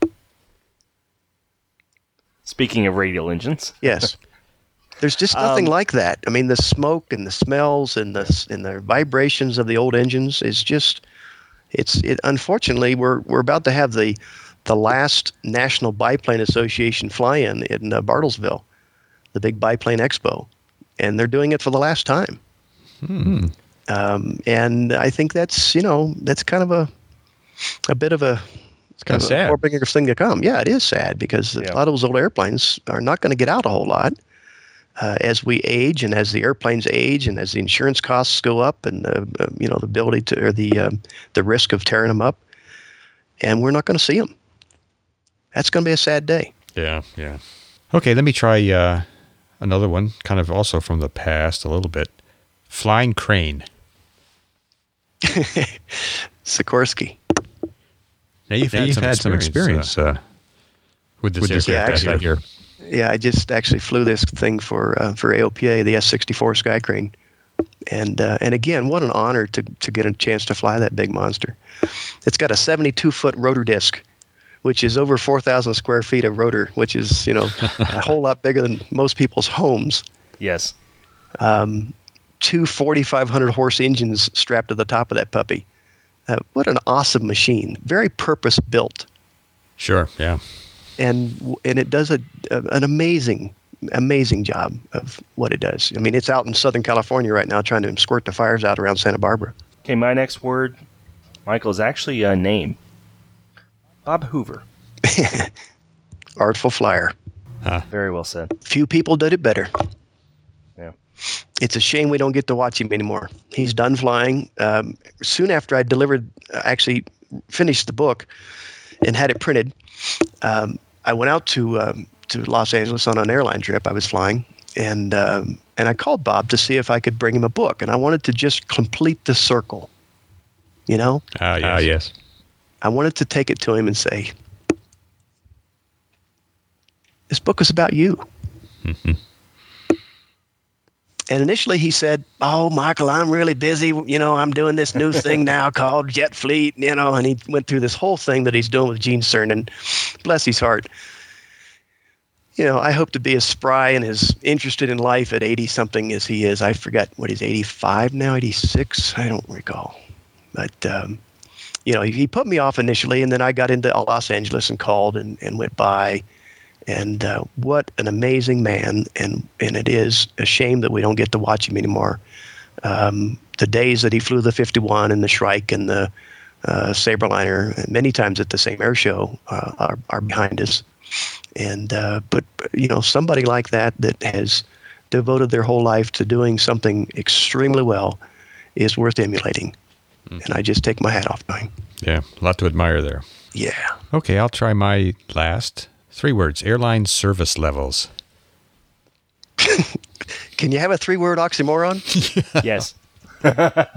Speaking of radial engines. Yes. There's just nothing like that. I mean, the smoke and the smells and the vibrations of the old engines is just, unfortunately, we're about to have the last National Biplane Association fly-in in Bartlesville, the big biplane expo, and they're doing it for the last time. Hmm. And I think that's kind of a bit of a It's kind of a more bigger thing to come. Yeah, it is sad because a lot of those old airplanes are not going to get out a whole lot as we age and as the airplanes age and as the insurance costs go up and the ability to or the risk of tearing them up, and we're not going to see them. That's going to be a sad day. Yeah. Okay, let me try another one, kind of also from the past a little bit. Flying crane. Sikorsky. Now you've had some experience with this aircraft out here. Yeah, I just actually flew this thing for AOPA, the S-64 Skycrane. And again, what an honor to get a chance to fly that big monster. It's got a 72-foot rotor disc, which is over 4,000 square feet of rotor, which is, a whole lot bigger than most people's homes. Yes. 2 4,500 horse engines strapped to the top of that puppy. What an awesome machine. Very purpose-built. Sure, yeah. And it does an amazing job of what it does. I mean, it's out in Southern California right now trying to squirt the fires out around Santa Barbara. Okay, my next word, Michael, is actually a name. Bob Hoover. Artful flyer. Very well said. Few people did it better. Yeah. It's a shame we don't get to watch him anymore. He's done flying. Soon after I actually finished the book and had it printed, I went out to Los Angeles on an airline trip. I was flying, and I called Bob to see if I could bring him a book, and I wanted to just complete the circle. Yes. I wanted to take it to him and say, this book is about you. Mm-hmm. And initially he said, oh, Michael, I'm really busy. I'm doing this new thing now called Jet Fleet, and he went through this whole thing that he's doing with Gene Cernan. Bless his heart. I hope to be as spry and as interested in life at 80-something as he is. I forget what he's 85 now, 86? I don't recall. But, he put me off initially, and then I got into Los Angeles and called and went by. And what an amazing man, and it is a shame that we don't get to watch him anymore. The days that he flew the 51 and the Shrike and the Saberliner, many times at the same air show, are behind us. And but somebody like that has devoted their whole life to doing something extremely well is worth emulating. Mm-hmm. And I just take my hat off to him. Yeah, a lot to admire there. Yeah. Okay, I'll try my last 3 words. Airline service levels. Can you have a 3-word oxymoron? Yes. I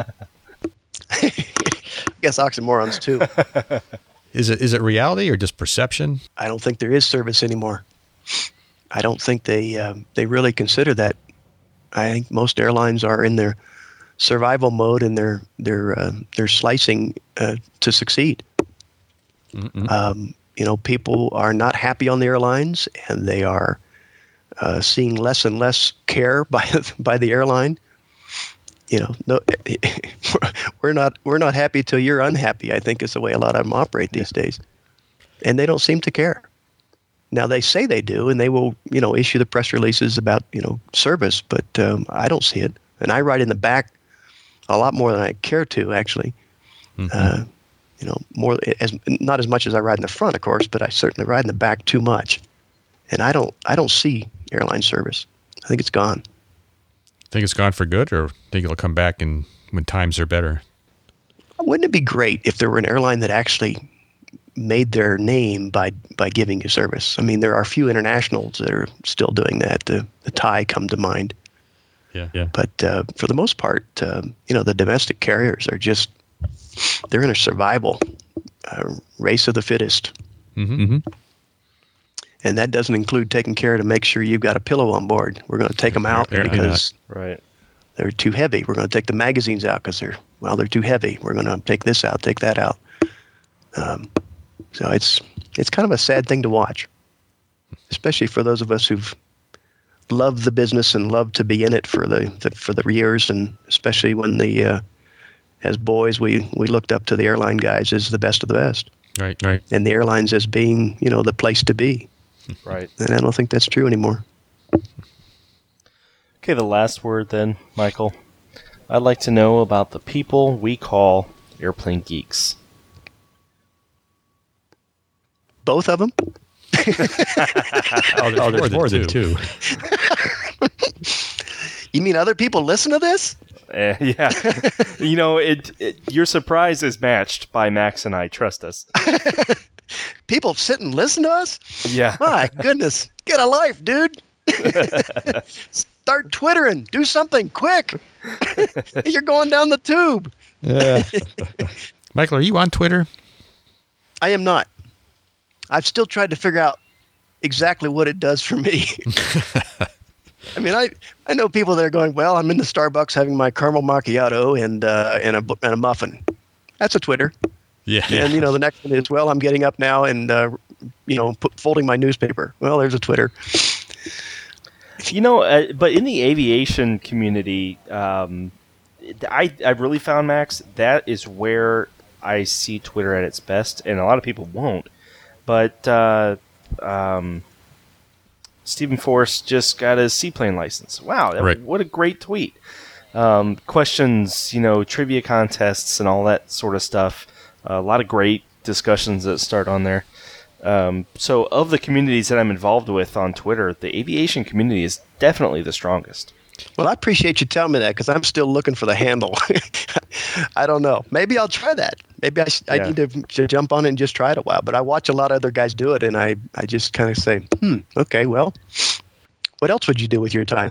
guess oxymorons too. Is it reality or just perception? I don't think there is service anymore. I don't think they really consider that. I think most airlines are in their survival mode and they're slicing to succeed. Mm-hmm. People are not happy on the airlines, and they are seeing less and less care by the airline. No, we're not happy till you're unhappy, I think is the way a lot of them operate these days. And they don't seem to care. Now they say they do, and they will, issue the press releases about, service, but I don't see it. And I ride in the back a lot more than I care to, actually. Mm-hmm. Not as much as I ride in the front, of course, but I certainly ride in the back too much. And I don't see airline service. I think it's gone. Think it's gone for good, or think it'll come back when times are better? Wouldn't it be great if there were an airline that actually made their name by giving you service? I mean, there are a few internationals that are still doing that. The Thai come to mind. Yeah. But for the most part, the domestic carriers are they're in a survival race of the fittest. Mm-hmm. And that doesn't include taking care to make sure you've got a pillow on board. We're going to take them out because they're too heavy. We're going to take the magazines out because they're too heavy. We're going to take this out, take that out. So it's kind of a sad thing to watch, especially for those of us who've loved the business and loved to be in it for the years, and especially when as boys we looked up to the airline guys as the best of the best. Right. And the airlines as being the place to be. Right. And I don't think that's true anymore. Okay, the last word then, Michael. I'd like to know about the people we call airplane geeks. Both of them? There's more than two. You mean other people listen to this? Yeah. Your surprise is matched by Max and I. Trust us. People sit and listen to us? Yeah. My goodness. Get a life, dude. Start Twittering. Do something quick. You're going down the tube. Michael, are you on Twitter? I am not. I've still tried to figure out exactly what it does for me. I mean, I know people that are going, well, I'm in the Starbucks having my caramel macchiato and a muffin. That's a Twitter. Yeah. And, the next one is, well, I'm getting up now and, folding my newspaper. Well, there's a Twitter. But in the aviation community, I really found, Max, that is where I see Twitter at its best, and a lot of people won't. But Stephen Forrest just got his seaplane license. Wow, right. What a great tweet. Questions, trivia contests and all that sort of stuff. A lot of great discussions that start on there. So of the communities that I'm involved with on Twitter, the aviation community is definitely the strongest. Well, I appreciate you telling me that because I'm still looking for the handle. I don't know. Maybe I'll try that. Maybe I need to jump on it and just try it a while. But I watch a lot of other guys do it, and I just kind of say, okay, well, what else would you do with your time?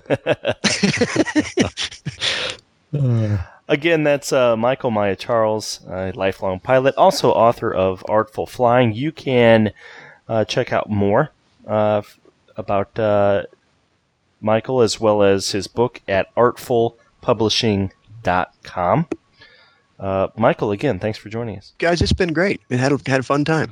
Again, that's Michael Maya Charles, a lifelong pilot, also author of Artful Flying. You can check out more about Michael as well as his book at artfulpublishing.com. Michael, again, thanks for joining us. Guys, it's been great. We had a fun time.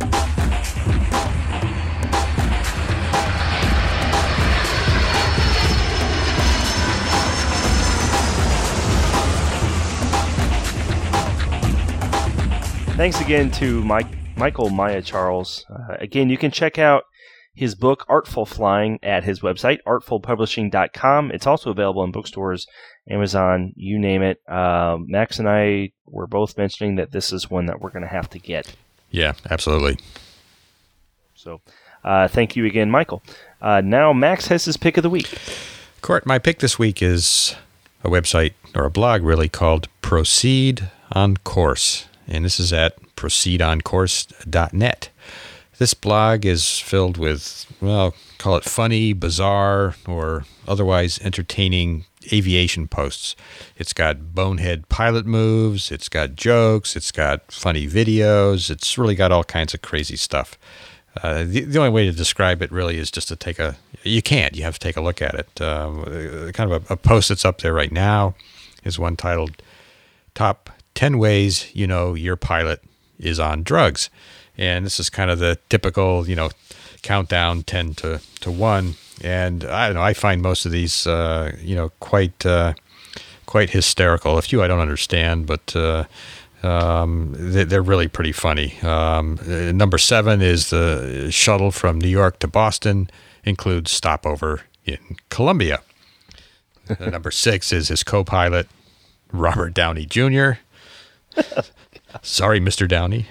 Thanks again to Michael Maya Charles. Again, you can check out his book, Artful Flying, at his website, artfulpublishing.com. It's also available in bookstores, Amazon, you name it. Max and I were both mentioning that this is one that we're going to have to get. Yeah, absolutely. So thank you again, Michael. Now Max has his pick of the week. Court, my pick this week is a website, or a blog really, called Proceed on Course. And this is at proceedoncourse.net. This blog is filled with, well, call it funny, bizarre, or otherwise entertaining aviation posts. It's got bonehead pilot moves, it's got jokes, it's got funny videos, it's really got all kinds of crazy stuff. The only way to describe it really is just to you have to take a look at it. Kind of a post that's up there right now is one titled Top 10 Ways You Know Your Pilot is on Drugs. And this is kind of the typical, countdown 10 to 1. And I don't know, I find most of these, quite hysterical. A few I don't understand, but they're really pretty funny. Number 7 is the shuttle from New York to Boston includes stopover in Colombia. Number 6 is his co-pilot, Robert Downey Jr. Sorry, Mr. Downey.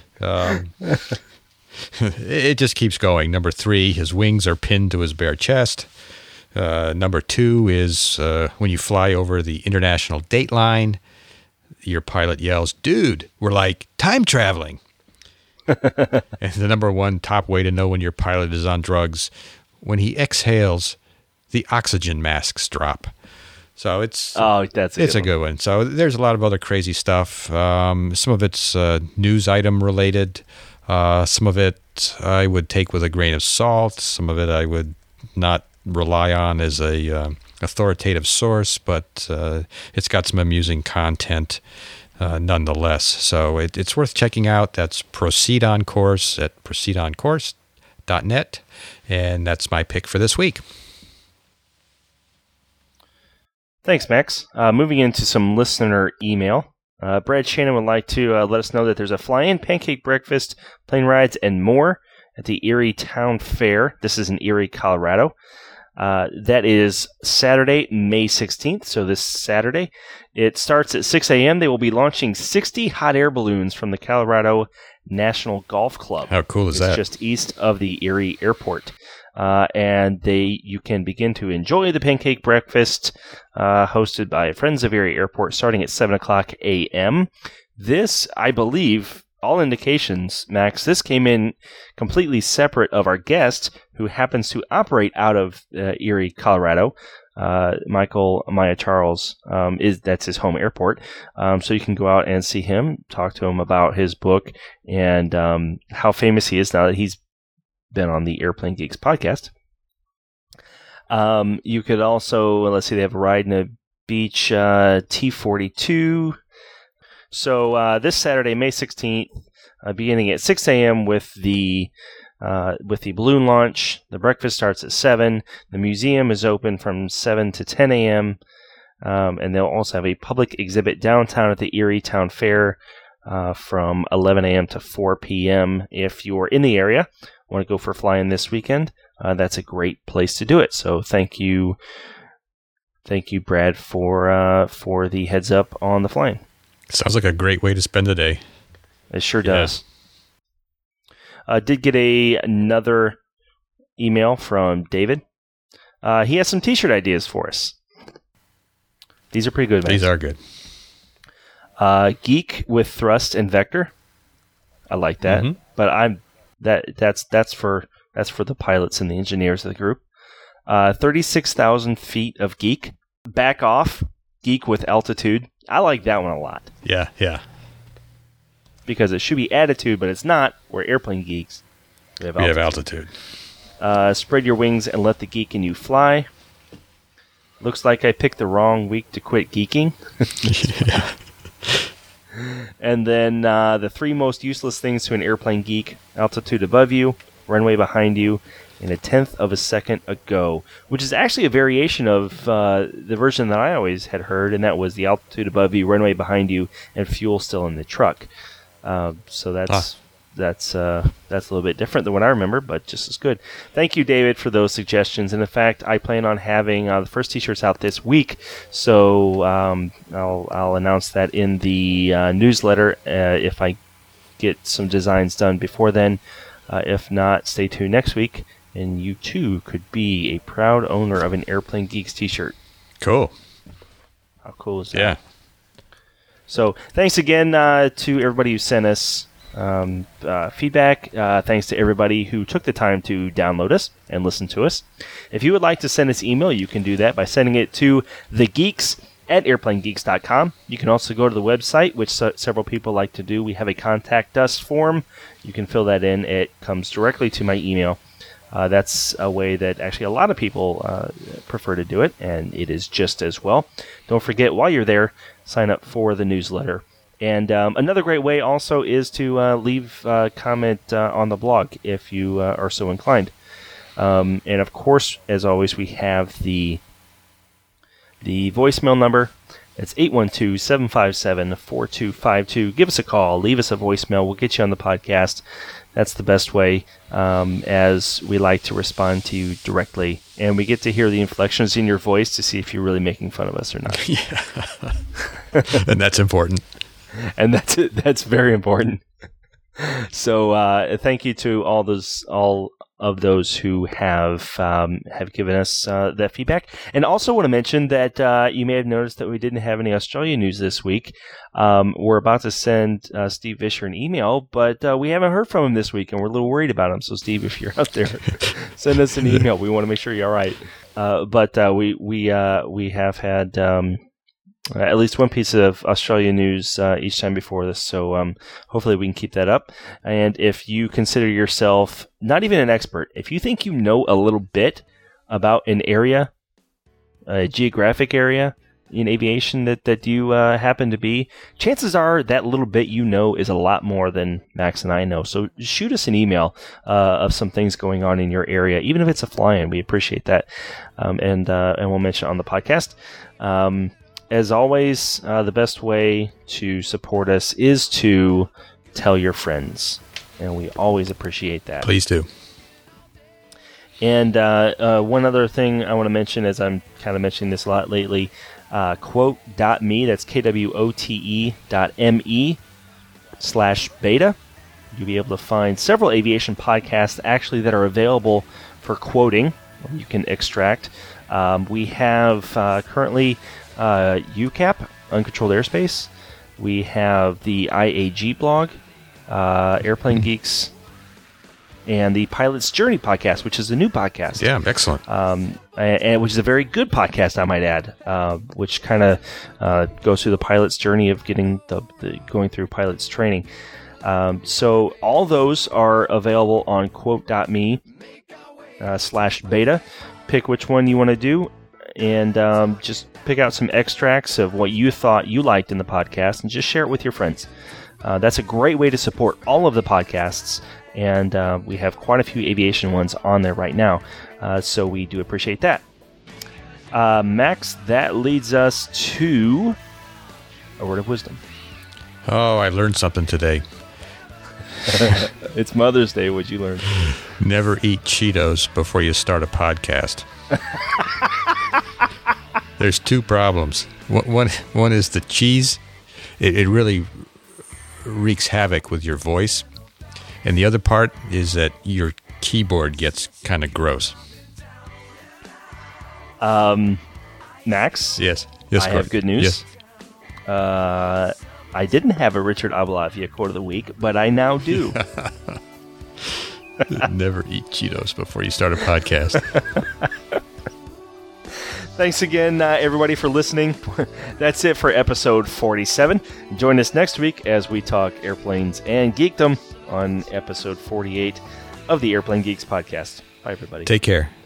It just keeps going. Number 3, his wings are pinned to his bare chest. Number 2 is when you fly over the international date line, your pilot yells, "Dude, we're like time traveling." And the number 1 top way to know when your pilot is on drugs, when he exhales, the oxygen masks drop. So it's a good one. So there's a lot of other crazy stuff. Some of it's news item related. Some of it I would take with a grain of salt. Some of it I would not rely on as a authoritative source, but it's got some amusing content nonetheless. So it's worth checking out. That's Proceed on Course at proceedoncourse.net, and that's my pick for this week. Thanks, Max. Moving into some listener email. Brad Shannon would like to let us know that there's a fly-in, pancake breakfast, plane rides, and more at the Erie Town Fair. This is in Erie, Colorado. That is Saturday, May 16th, so this Saturday. It starts at 6 a.m. They will be launching 60 hot air balloons from the Colorado National Golf Club. How cool is that? It's just east of the Erie Airport. And you can begin to enjoy the pancake breakfast hosted by Friends of Erie Airport starting at 7 o'clock a.m. This, I believe, all indications, Max, this came in completely separate of our guest, who happens to operate out of Erie, Colorado. Michael Maya Charles, that's his home airport. So you can go out and see him, talk to him about his book and how famous he is now that he's been on the Airplane Geeks podcast. You could also, let's see, they have a ride in a beach T-42. So this Saturday, May 16th, beginning at 6 a.m. with the balloon launch. The breakfast starts at 7. The museum is open from 7 to 10 a.m. And they'll also have a public exhibit downtown at the Erie Town Fair from 11 a.m. to 4 p.m. If you're in the area, want to go for flying this weekend, that's a great place to do it. So thank you, Brad, for the heads up on the flying. Sounds like a great way to spend the day. It sure does. Did get another email from David. He has some T-shirt ideas for us. These are pretty good, man. These are good. Geek with thrust and vector. I like that, but that's for the pilots and the engineers of the group. 36,000 feet of geek. Back off. Geek with altitude. I like that one a lot. Yeah. Because it should be attitude, but it's not. We're airplane geeks. We have altitude. Spread your wings and let the geek in you fly. Looks like I picked the wrong week to quit geeking. Yeah. And then the 3 most useless things to an airplane geek: altitude above you, runway behind you, and 1/10 of a second ago, which is actually a variation of the version that I always had heard, and that was the altitude above you, runway behind you, and fuel still in the truck. So that's a little bit different than what I remember, but just as good. Thank you, David, for those suggestions. And in fact, I plan on having the first T-shirts out this week, so I'll announce that in the newsletter if I get some designs done before then. If not, stay tuned next week, and you too could be a proud owner of an Airplane Geeks T-shirt. Cool. How cool is that? Yeah. So thanks again to everybody who sent us feedback. Thanks to everybody who took the time to download us and listen to us. If you would like to send us email, you can do that by sending it to thegeeks@airplanegeeks.com. You can also go to the website, which several people like to do. We have a contact us form. You can fill that in. It comes directly to my email. That's a way that actually a lot of people prefer to do it, and it is just as well. Don't forget, while you're there, sign up for the newsletter. And another great way also is to leave a comment on the blog if you are so inclined. And of course, as always, we have the voicemail number. It's 812-757-4252. Give us a call. Leave us a voicemail. We'll get you on the podcast. That's the best way, as we like to respond to you directly. And we get to hear the inflections in your voice to see if you're really making fun of us or not. Yeah. And that's important. And that's very important. So thank you to all of those who have given us that feedback. And also want to mention that you may have noticed that we didn't have any Australia news this week. We're about to send Steve Vischer an email, but we haven't heard from him this week, and we're a little worried about him. So Steve, if you're out there, send us an email. We want to make sure you're all right. But we have had at least one piece of Australia news each time before this, so hopefully we can keep that up. And if you consider yourself not even an expert, if you think you know a little bit about an area, a geographic area in aviation that you happen to be, chances are that little bit you know is a lot more than Max and I know. So shoot us an email of some things going on in your area, even if it's a fly-in. We appreciate that, and we'll mention it on the podcast. As always, the best way to support us is to tell your friends, and we always appreciate that. Please do. And one other thing I want to mention, as I'm kind of mentioning this a lot lately, quote.me, that's KWOTE.me/beta. You'll be able to find several aviation podcasts actually that are available for quoting. You can extract. We have currently UCAP, Uncontrolled Airspace. We have the IAG blog, Airplane Geeks, and the Pilot's Journey podcast, which is a new podcast. Yeah, excellent. And which is a very good podcast, I might add, which kind of goes through the pilot's journey of getting going through pilot's training. So all those are available on quote.me /beta. Pick which one you want to do, and just pick out some extracts of what you thought you liked in the podcast, and just share it with your friends. That's a great way to support all of the podcasts, and we have quite a few aviation ones on there right now, so we do appreciate that. Max, that leads us to a word of wisdom. Oh, I learned something today. It's Mother's Day. What'd you learn? Never eat Cheetos before you start a podcast. There's two problems. One is the cheese. It really wreaks havoc with your voice. And the other part is that your keyboard gets kind of gross. Max? Yes. I have good news. Yes. I didn't have a Richard Abolavia quote of the week, but I now do. Never eat Cheetos before you start a podcast. Thanks again, everybody, for listening. That's it for episode 47. Join us next week as we talk airplanes and geekdom on episode 48 of the Airplane Geeks podcast. Bye, everybody. Take care.